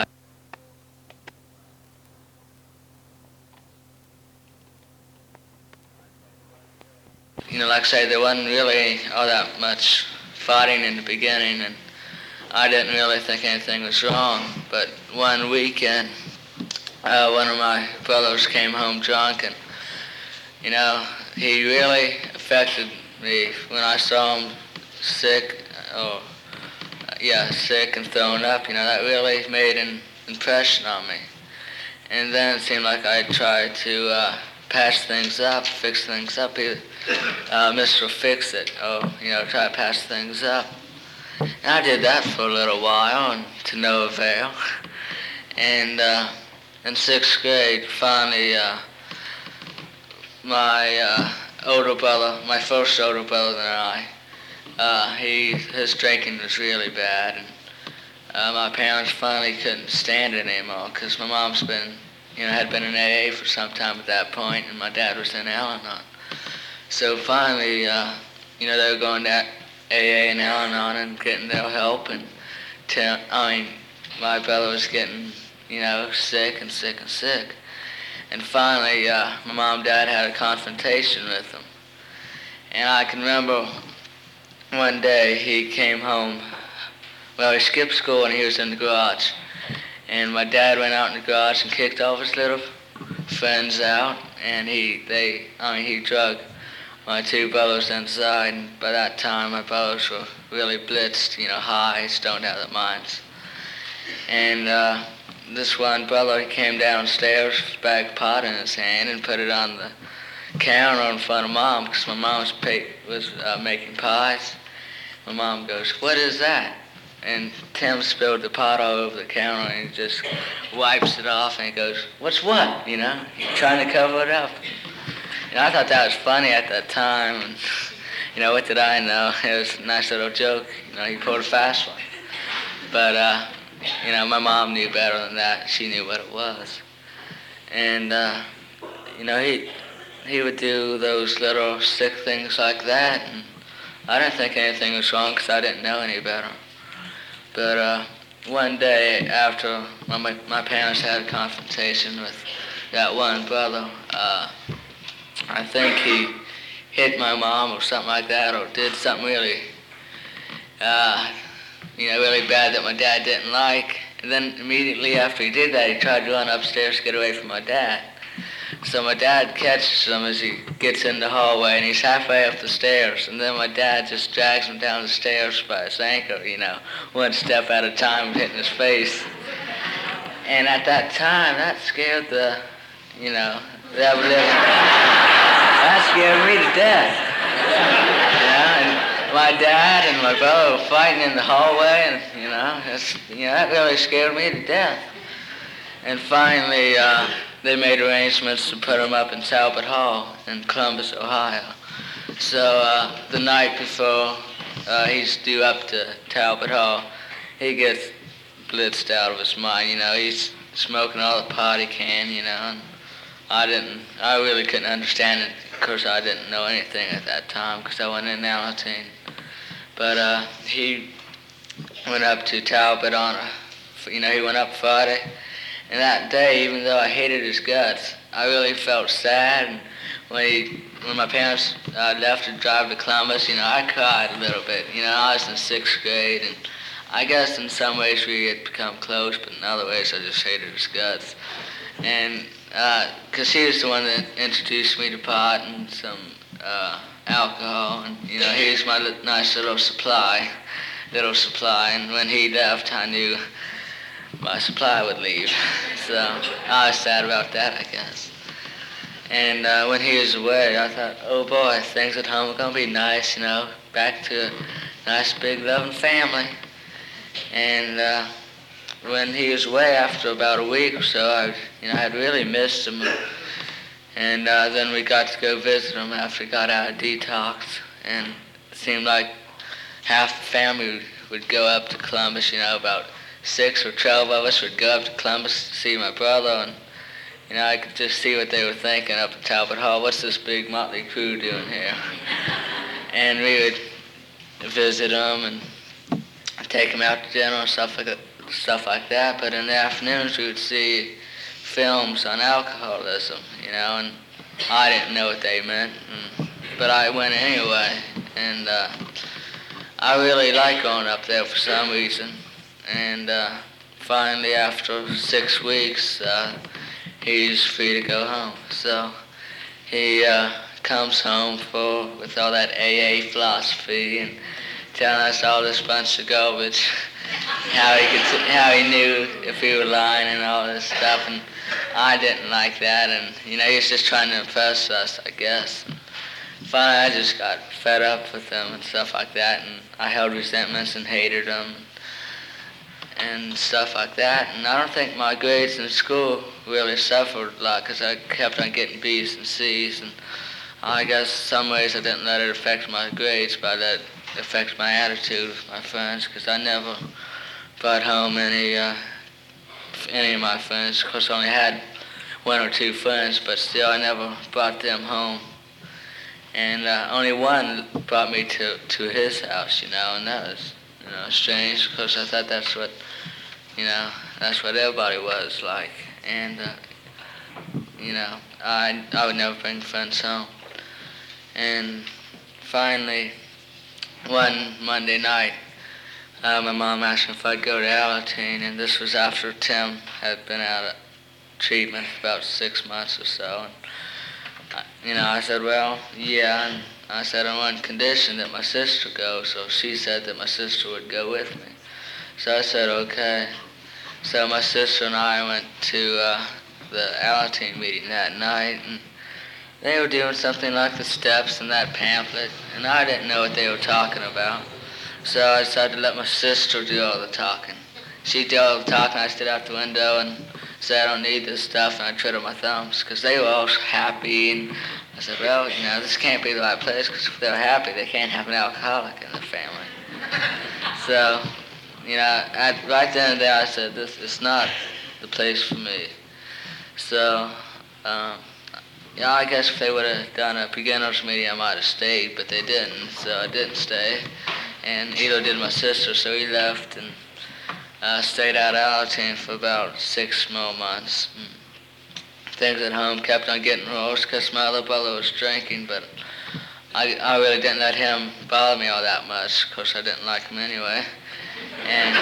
You know, like I say, there wasn't really all that much fighting in the beginning, and I didn't really think anything was wrong. But one weekend, uh, one of my brothers came home drunk, and you know, he really affected me when I saw him sick, or, yeah, sick and thrown up. You know, that really made an impression on me. And then it seemed like I tried to uh, patch things up, fix things up. He, uh, Mister Fix-It, or, you know, try to patch things up. And I did that for a little while, and to no avail. And uh, in sixth grade, finally, uh, my uh, older brother, my first older brother than I, uh, he his drinking was really bad, and uh, my parents finally couldn't stand it anymore because my mom's been, you know, had been in A A for some time at that point, and my dad was in Al-Anon. So finally, uh, you know, they were going to A A and Al-Anon and getting their help, and tell, I mean, my brother was getting, you know, sick and sick and sick. And finally, uh, my mom and dad had a confrontation with him. And I can remember one day he came home, well, he skipped school and he was in the garage. And my dad went out in the garage and kicked all his little friends out. And he, they, I mean, he drug my two brothers inside. And by that time, my brothers were really blitzed, you know, high, stoned out of their minds. And, uh, this one brother, he came downstairs with a bag of pot in his hand and put it on the counter in front of Mom because my mom was, pay, was uh, making pies. My mom goes, what is that? and Tim spilled the pot all over the counter, and he just wipes it off, and he goes, "What's what?" You know, he's trying to cover it up. You know, I thought that was funny at that time, and you know, what did I know? It was a nice little joke. You know, he pulled a fast one. But uh, you know, my mom knew better than that. She knew what it was, and uh, you know, he he would do those little sick things like that, and I didn't think anything was wrong because I didn't know any better. But uh, one day after my, my parents had a confrontation with that one brother, uh, I think he hit my mom or something like that, or did something really, uh, you know, really bad that my dad didn't like. And then immediately after he did that, he tried to run upstairs to get away from my dad. So my dad catches him as he gets in the hallway, and he's halfway up the stairs, and then my dad just drags him down the stairs by his ankle, you know, one step at a time, hitting his face. And at that time, that scared the, you know, that living, that scared me to death. You know, and my dad and my brother were fighting in the hallway, and, you know, it's, you know, that really scared me to death. And finally, uh, they made arrangements to put him up in Talbot Hall in Columbus, Ohio. So uh, the night before uh, he's due up to Talbot Hall, he gets blitzed out of his mind. You know, he's smoking all the pot he can, you know, and I didn't, I really couldn't understand it. Of course, I didn't know anything at that time because I wasn't in Alateen. But uh, he went up to Talbot on a, you know, he went up Friday. And that day, even though I hated his guts, I really felt sad. And when he, when my parents uh, left to drive to Columbus, you know, I cried a little bit. You know, I was in sixth grade, and I guess in some ways we had become close, but in other ways I just hated his guts. And because uh, he was the one that introduced me to pot and some uh, alcohol, and you know, he was my li- nice little supply, little supply. And when he left, I knew my supply would leave. So I was sad about that, I guess. And uh, when he was away, I thought, oh boy, things at home are going to be nice, you know, back to a nice, big, loving family. And uh, when he was away after about a week or so, I, you know, I had really missed him. And uh, then we got to go visit him after he got out of detox. And it seemed like half the family would go up to Columbus, you know, about six or twelve of us would go up to Columbus to see my brother, and you know, I could just see what they were thinking up at Talbot Hall. What's this big motley crew doing here? And we would visit them and take them out to dinner and stuff like that, stuff like that. But in the afternoons, we would see films on alcoholism, you know, and I didn't know what they meant, and, but I went anyway. And uh, I really liked going up there for some reason. And uh, finally, after six weeks, uh, he's free to go home. So he uh, comes home full with all that A A philosophy and telling us all this bunch of garbage, how he could, how he knew if he were lying and all this stuff. And I didn't like that. And you know, he was just trying to impress us, I guess. And finally, I just got fed up with him and stuff like that. And I held resentments and hated him and stuff like that. And I don't think my grades in school really suffered a lot because I kept on getting B's and C's. And I guess some ways I didn't let it affect my grades, but I let it affect my attitude with my friends because I never brought home any uh, any of my friends. Of course, I only had one or two friends, but still I never brought them home. And uh, only one brought me to, to his house, you know, and that was, you know, strange because I thought that's what, you know, that's what everybody was like. And, uh, you know, I, I would never bring friends home. And finally, one Monday night, uh, my mom asked me if I'd go to Alateen, and this was after Tim had been out of treatment for about six months or so. And, I, you know, I said, well, yeah, and I said on one condition that my sister go, so she said that my sister would go with me. So I said, okay. So my sister and I went to uh, the Alateen meeting that night, and they were doing something like the steps and that pamphlet, and I didn't know what they were talking about. so I decided to let my sister do all the talking. She'd do all the talking, I stood out the window and said, I don't need this stuff, and I twiddled my thumbs, because they were all happy, and I said, well, you know, this can't be the right place, because if they're happy, they can't have an alcoholic in their family. So, you know, I, right then and there I said, this is not the place for me. So, um, you know, I guess if they would have done a beginner's meeting, I might have stayed, but they didn't, so I didn't stay. And either did my sister, so he left and uh, stayed out of Alateen for about six more months. Things at home kept on getting worse because my other brother was drinking, but I, I really didn't let him bother me all that much. Of course, I didn't like him anyway. And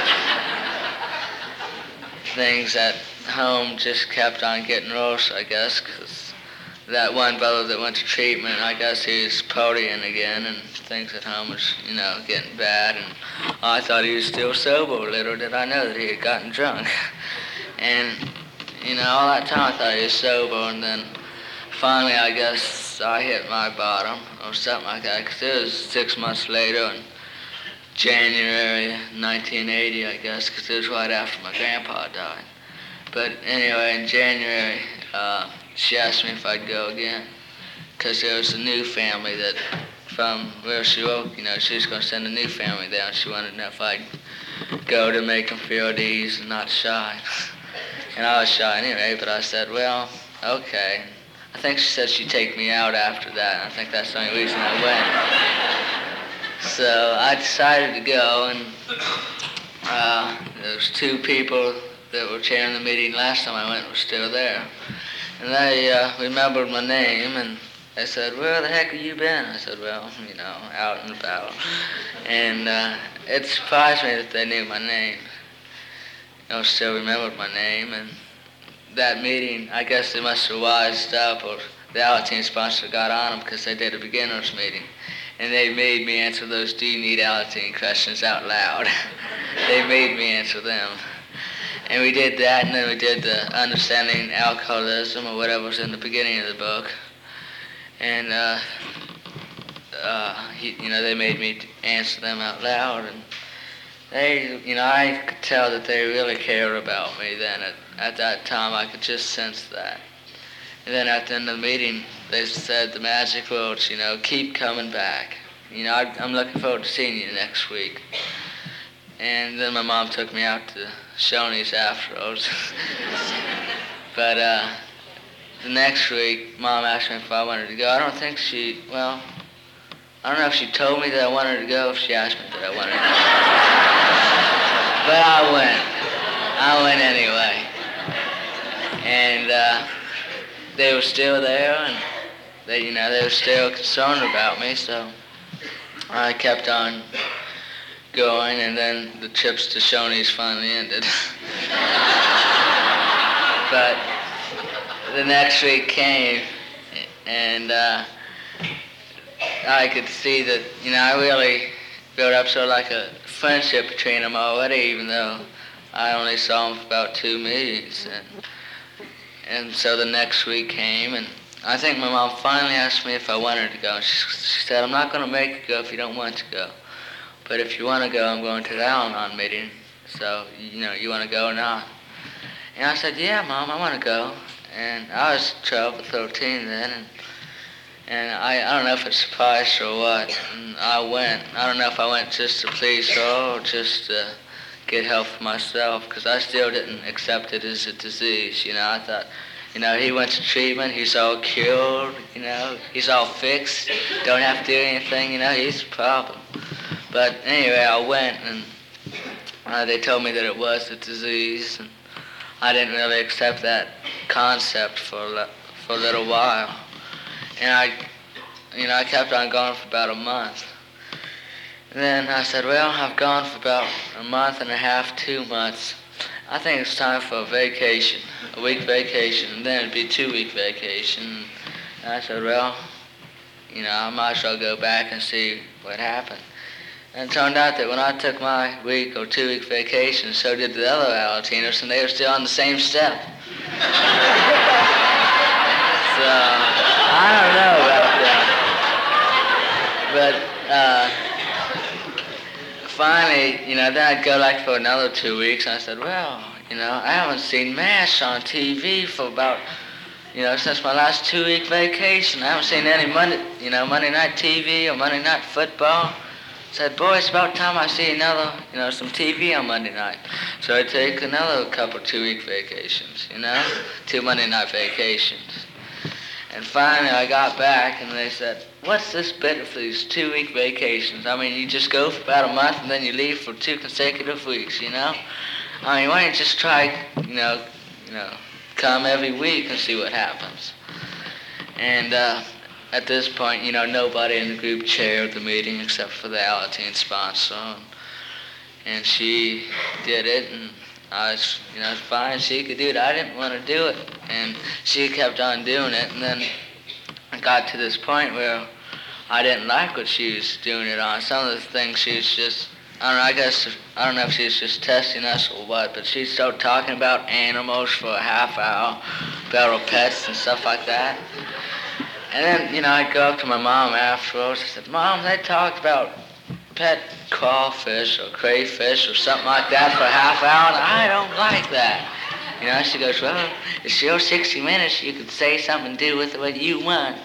things at home just kept on getting worse, I guess, because that one brother that went to treatment, I guess he was partying again, and things at home was, you know, getting bad. And I thought he was still sober. Little did I know that he had gotten drunk. And, you know, all that time I thought he was sober, and then finally, I guess, I hit my bottom, or something like that, because it was six months later, in January nineteen eighty, I guess, because it was right after my grandpa died. But anyway, in January, uh, she asked me if I'd go again, because there was a new family that, from where she worked, you know, she was going to send a new family down. She wanted to know if I'd go to make them feel at ease and not shy. And I was shy anyway, but I said, well, okay. I think she said she'd take me out after that, and I think that's the only reason I went. So I decided to go, and uh, there was two people that were chairing the meeting last time I went were still there. And they uh, remembered my name, and they said, where the heck have you been? I said, well, you know, out and about. And uh, it surprised me that they knew my name. You know, still remembered my name, and that meeting, I guess they must have wised up, or the Alateen sponsor got on them because they did a beginner's meeting. And they made me answer those do you need Alateen questions out loud. They made me answer them. And we did that, and then we did the understanding alcoholism, or whatever was in the beginning of the book. And, uh, uh, he, you know, they made me answer them out loud. And they, you know, I could tell that they really cared about me then. At, at that time, I could just sense that. And then at the end of the meeting, they said the magic words, you know, keep coming back. You know, I, I'm looking forward to seeing you next week. And then my mom took me out to Shoney's afterwards. But uh, the next week, Mom asked me if I wanted to go. I don't think she, well, I don't know if she told me that I wanted to go, if she asked me that I wanted to go. But I went. I went anyway. And uh, they were still there, and they, you know, they were still concerned about me, so I kept on going, and then the trips to Shoney's finally ended. But the next week came, and uh, I could see that, you know, I really built up sort of like a friendship between them already, even though I only saw them for about two meetings. And, and so the next week came, and I think my mom finally asked me if I wanted to go. She, she said, I'm not going to make you go if you don't want to go. But if you want to go, I'm going to the Al-Anon meeting. So, you know, you want to go or not? And I said, yeah, Mom, I want to go. And I was twelve or thirteen then, and and I, I don't know if it surprised her or what. And I went. I don't know if I went just to please her or just to get help for myself, because I still didn't accept it as a disease. You know, I thought, you know, he went to treatment, he's all cured, you know, he's all fixed, don't have to do anything, you know, he's the problem. But anyway, I went, and uh, they told me that it was a disease, and I didn't really accept that concept for a, for a little while. And I, you know, I kept on going for about a month. And then I said, well, I've gone for about a month and a half, two months. I think it's time for a vacation, a week vacation, and then it'd be a two-week vacation. And I said, well, you know, I might as well go back and see what happened. And it turned out that when I took my week or two-week vacation, so did the other Alateners, and they were still on the same step. So, I don't know about that. But uh, finally, you know, then I'd go like for another two weeks, and I said, well, you know, I haven't seen MASH on T V for about, you know, since my last two-week vacation. I haven't seen any Monday, you know, Monday night T V or Monday night football. I said, boy, it's about time I see another, you know, some T V on Monday night. So I take another couple two-week vacations, you know, two Monday night vacations. And finally I got back and they said, what's this bit for these two-week vacations? I mean, you just go for about a month and then you leave for two consecutive weeks, you know? I mean, why don't you just try, you know, you know, come every week and see what happens. And uh, at this point, you know, nobody in the group chaired the meeting except for the Alateen sponsor. And, and she did it, and I was, you know, fine. She could do it. I didn't want to do it. And she kept on doing it. And then I got to this point where I didn't like what she was doing it on. Some of the things she was just, I don't know, I guess, I don't know if she was just testing us or what, but she started talking about animals for a half hour, about her pets and stuff like that. And then, you know, I'd go up to my mom afterwards. I said, Mom, they talked about pet crawfish or crayfish or something like that for a half hour, and I don't like that. You know, she goes, well, it's your sixty minutes. You could say something and do with it what you want.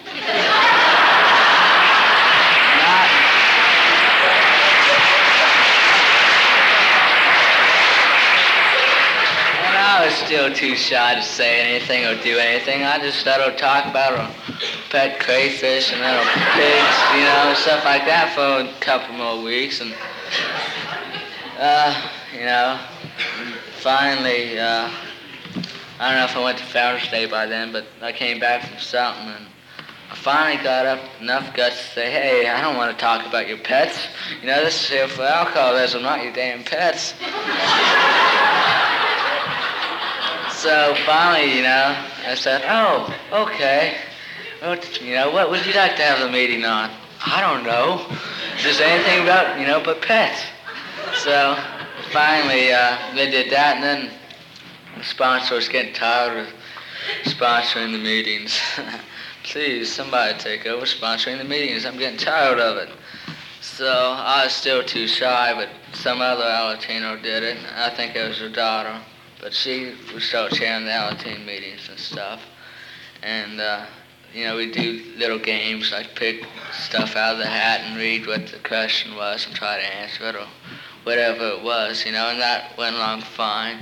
I was still too shy to say anything or do anything. I just started to talk about her pet crayfish and then her pigs, you know, stuff like that for a couple more weeks. And, uh, you know, finally, uh, I don't know if I went to Founders Day by then, but I came back from something and I finally got up enough guts to say, hey, I don't want to talk about your pets. You know, this is here for alcoholism, not your damn pets. So finally, you know, I said, oh, okay. Well, you know, what would you like to have the meeting on? I don't know. Just anything about, you know, but pets. So finally, uh, they did that, and then the sponsor was getting tired of sponsoring the meetings. Please, somebody take over sponsoring the meetings. I'm getting tired of it. So I was still too shy, but some other Alatino did it. I think it was her daughter. But she would start chairing the Alateen meetings and stuff. And, uh, you know, we'd do little games, like pick stuff out of the hat and read what the question was and try to answer it or whatever it was, you know, and that went along fine.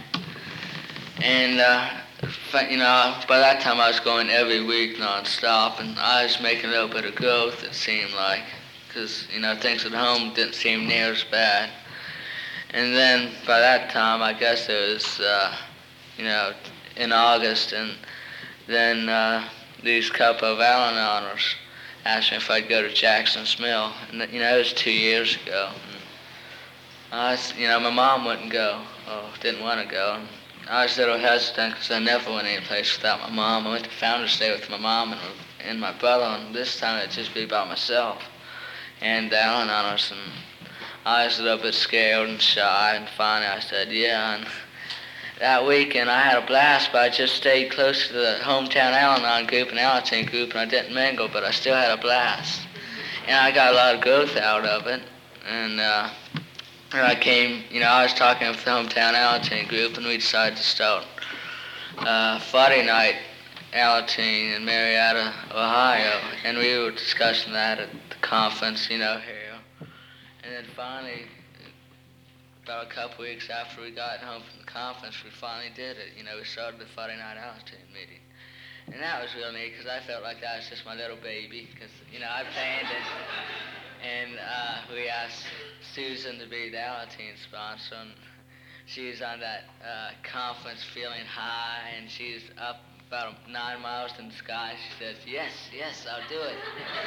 And, uh, you know, by that time I was going every week nonstop, and I was making a little bit of growth, it seemed like, because, you know, things at home didn't seem near as bad. And then by that time, I guess it was, uh, you know, in August, and then uh, these couple of Al-Anoners asked me if I'd go to Jackson's Mill. And, you know, it was two years ago. And I was, you know, my mom wouldn't go, or didn't want to go. And I was a little hesitant because I never went any place without my mom. I went to Founders Day with my mom and, and my brother, and this time it'd just be by myself and the Al-Anoners. And I was a little bit scared and shy, and finally I said, yeah. And that weekend I had a blast, but I just stayed close to the hometown Al-Anon group and Alateen group, and I didn't mingle, but I still had a blast. And I got a lot of growth out of it. And, uh, and I came, you know, I was talking with the hometown Alateen group, and we decided to start uh, Friday night Alateen in Marietta, Ohio, and we were discussing that at the conference, you know, here. And then finally, about a couple weeks after we got home from the conference, we finally did it. You know, we started the Friday night Alateen meeting. And that was real neat, because I felt like that was just my little baby, because, you know, I planned it. And uh, we asked Susan to be the Alateen sponsor, and she was on that uh, conference feeling high, and she was up about nine miles in the sky. She says, yes, yes, I'll do it.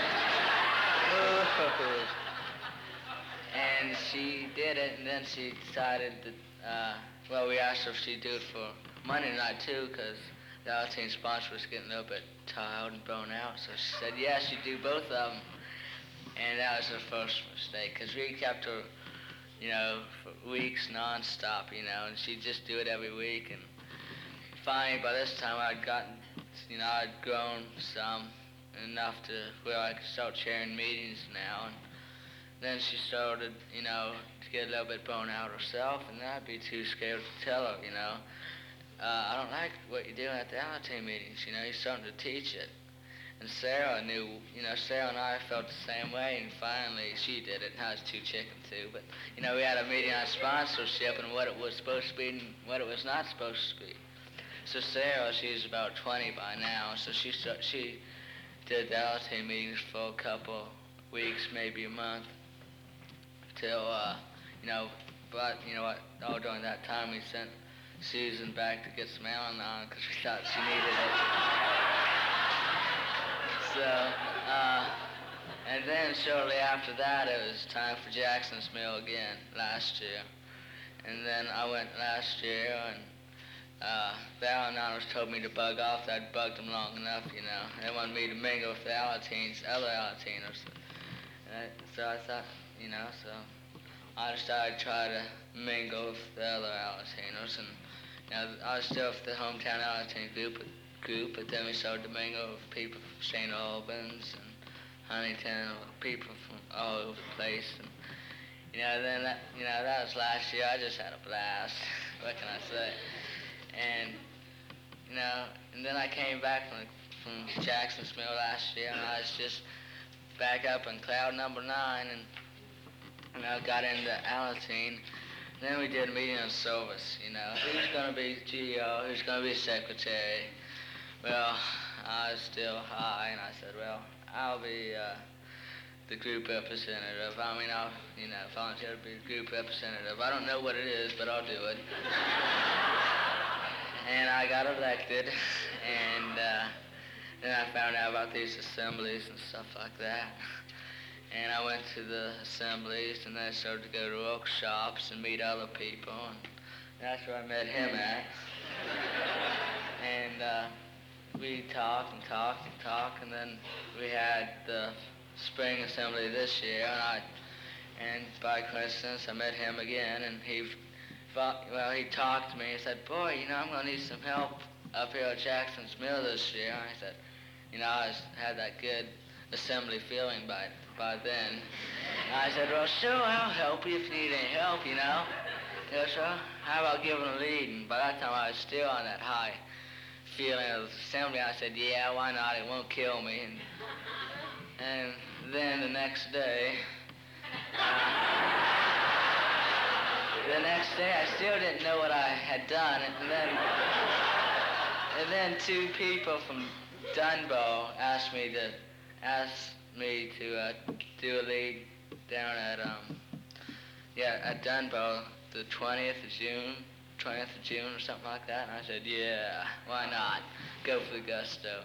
And she did it, and then she decided that, uh, well, we asked her if she'd do it for Monday night, too, because the Alateen sponsor was getting a little bit tired and blown out. So she said, yeah, she'd do both of them. And that was her first mistake, because we kept her, you know, for weeks nonstop, you know, and she'd just do it every week. And finally, by this time, I'd gotten, you know, I'd grown some, enough to where I could start chairing meetings now. And then she started, you know, to she'd get a little bit blown out herself, and I'd be too scared to tell her, you know. Uh, I don't like what you're doing at the Alateen meetings, you know, you're starting to teach it. And Sarah knew, you know, Sarah and I felt the same way, and finally she did it. I was too chicken too, but, you know, we had a meeting on sponsorship and what it was supposed to be and what it was not supposed to be. So Sarah, she's about twenty by now, so she sta- she did the Alateen meetings for a couple weeks, maybe a month, till, uh, you know, but, you know what, all during that time we sent Susan back to get some Al-Anon because we thought she needed it. So, uh, and then shortly after that, it was time for Jackson's Mill again last year. And then I went last year, and uh, the Al-Anoners told me to bug off. I'd bugged them long enough, you know. They wanted me to mingle with the Alateens, other Alateeners. And I, so I thought, you know, so I decided to try to mingle with the other Alateeners. And, you know, I was still with the hometown Alateen group, group, but then we started to mingle with people from Saint Albans and Huntington, people from all over the place. And, you know, then that, you know, that was last year. I just had a blast. What can I say? And, you know, and then I came back from, from Jackson's Mill last year, and I was just back up in cloud number nine, and, you know, got into Alateen. Then we did a meeting on service, you know, who's going to be G O, who's going to be secretary. Well, I was still high, and I said, well, I'll be uh, the group representative. I mean, I'll, you know, volunteer to be the group representative. I don't know what it is, but I'll do it. And I got elected, and uh, then I found out about these assemblies and stuff like that. And I went to the assemblies, and then I started to go to workshops and meet other people, and that's where I met him at. And uh, we talked and talked and talked, and then we had the spring assembly this year, and I, and by coincidence, I met him again, and he, well, he talked to me. He said, boy, you know, I'm going to need some help up here at Jackson's Mill this year. And I said, you know, I was, had that good assembly feeling by by then. And I said, well, sure, I'll help you if you need any help, you know. He goes, well, how about giving a lead? And by that time, I was still on that high feeling of assembly. I said, yeah, why not? It won't kill me. And, and then the next day, uh, the next day, I still didn't know what I had done. And then, and then two people from Dunbo asked me to ask me to uh, do a lead down at um yeah at Dunbo the twentieth of June, twentieth of June or something like that. And I said, yeah, why not? Go for the gusto.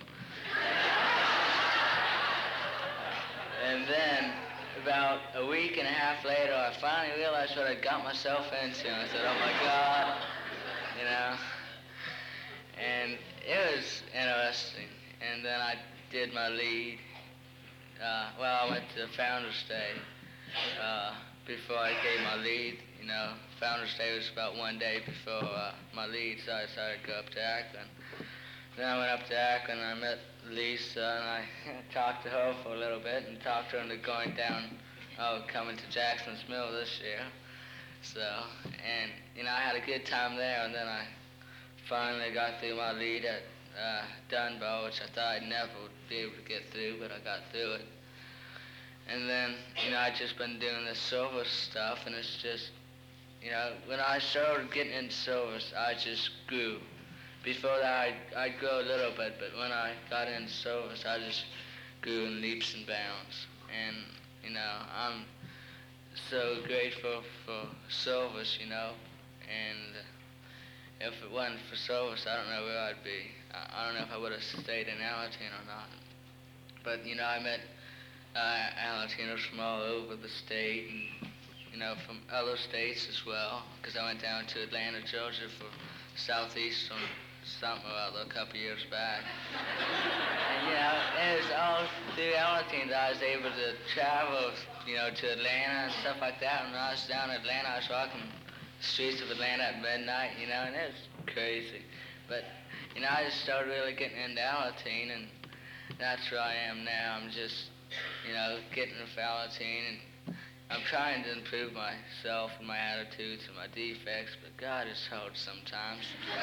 And then about a week and a half later, I finally realized what I got myself into. And I said, oh my God, you know. And it was interesting. And then I did my lead. Uh, well, I went to Founders Day uh, before I gave my lead. You know, Founders Day was about one day before uh, my lead, so I decided to go up to Akron. Then I went up to Akron and I met Lisa, and I talked to her for a little bit and talked her into going down, oh, coming to Jackson's Mill this year. So, and, you know, I had a good time there, and then I finally got through my lead at uh, Dunbo, which I thought I'd never would be able to get through, but I got through it. And then, you know, I've just been doing this service stuff, and it's just, you know, when I started getting into service, I just grew. Before that, I'd, I'd grow a little bit, but when I got into service, I just grew in leaps and bounds. And, you know, I'm so grateful for service, you know, and if it wasn't for service, I don't know where I'd be. I, I don't know if I would have stayed in Alateen or not. But, you know, I met uh, Alateeners from all over the state and, you know, from other states as well, because I went down to Atlanta, Georgia for Southeastern something or other a couple years back. And, you know, it was all through Alateen that I was able to travel, you know, to Atlanta and stuff like that. And when I was down in Atlanta, I was walking the streets of Atlanta at midnight, you know, and it was crazy. But, you know, I just started really getting into Alateen, and that's where I am now. I'm just, you know, getting with Alateen and, I'm trying to improve myself and my attitudes and my defects, but God is hard sometimes.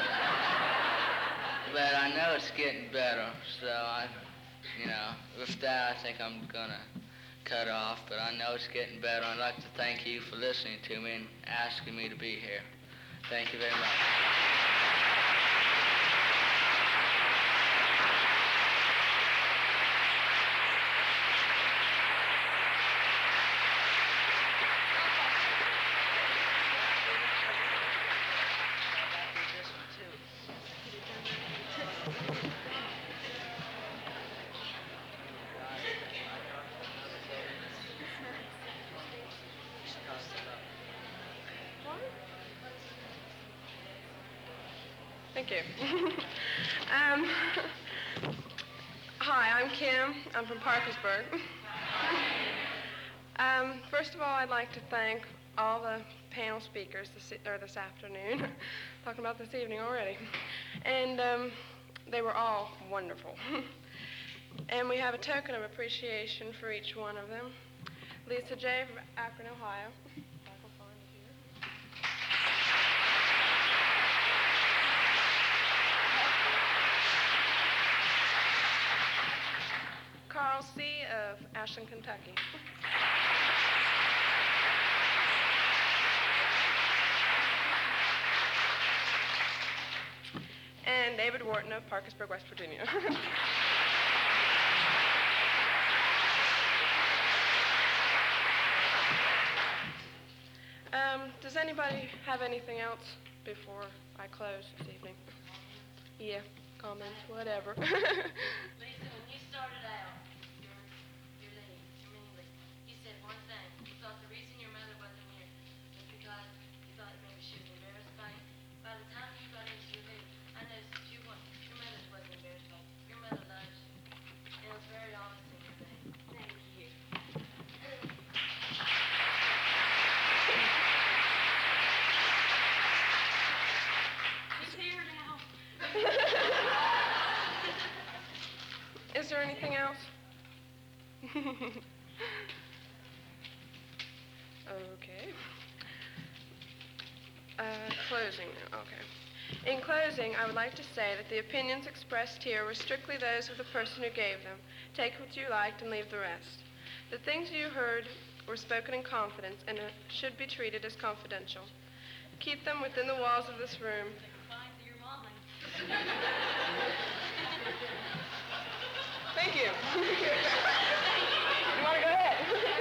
But I know it's getting better, so I, you know, with that I think I'm gonna cut off, but I know it's getting better. I'd like to thank you for listening to me and asking me to be here. Thank you very much. Thank you. um, hi, I'm Kim. I'm from Parkersburg. um, first of all, I'd like to thank all the panel speakers this, or this afternoon. Talking about this evening already. And um, they were all wonderful. And we have a token of appreciation for each one of them. Lisa J. from Akron, Ohio. Carl C. of Ashland, Kentucky. And David Wharton of Parkersburg, West Virginia. um, does anybody have anything else before I close this evening? Yeah, comments, whatever. Lisa, when you started out, your, your lead, your mini lead, you said one thing. You thought the reason your mother wasn't here was because you thought maybe she was embarrassed by you. By the time you got into your lead, I noticed that you weren't, your mother wasn't embarrassed by you. Your mother loves you. And it was very honest in your lead. Thank you. He's here now. Is there anything else? Okay. Uh, closing now, okay. In closing, I would like to say that the opinions expressed here were strictly those of the person who gave them. Take what you liked and leave the rest. The things you heard were spoken in confidence and uh, should be treated as confidential. Keep them within the walls of this room. Thank you. You want to go ahead?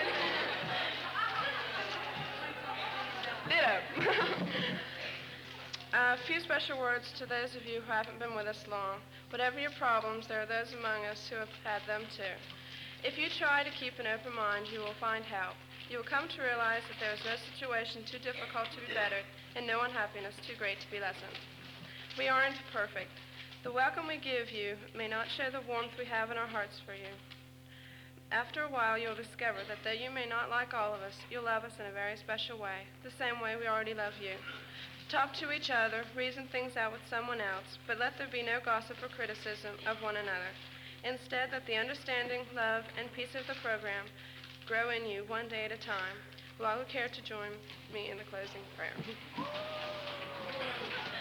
Ditto. A few special words to those of you who haven't been with us long. Whatever your problems, there are those among us who have had them too. If you try to keep an open mind, you will find help. You will come to realize that there is no situation too difficult to be bettered and no unhappiness too great to be lessened. We aren't perfect. The welcome we give you may not show the warmth we have in our hearts for you. After a while, you'll discover that though you may not like all of us, you'll love us in a very special way, the same way we already love you. Talk to each other, reason things out with someone else, but let there be no gossip or criticism of one another. Instead, let the understanding, love, and peace of the program grow in you one day at a time. Will all who care to join me in the closing prayer?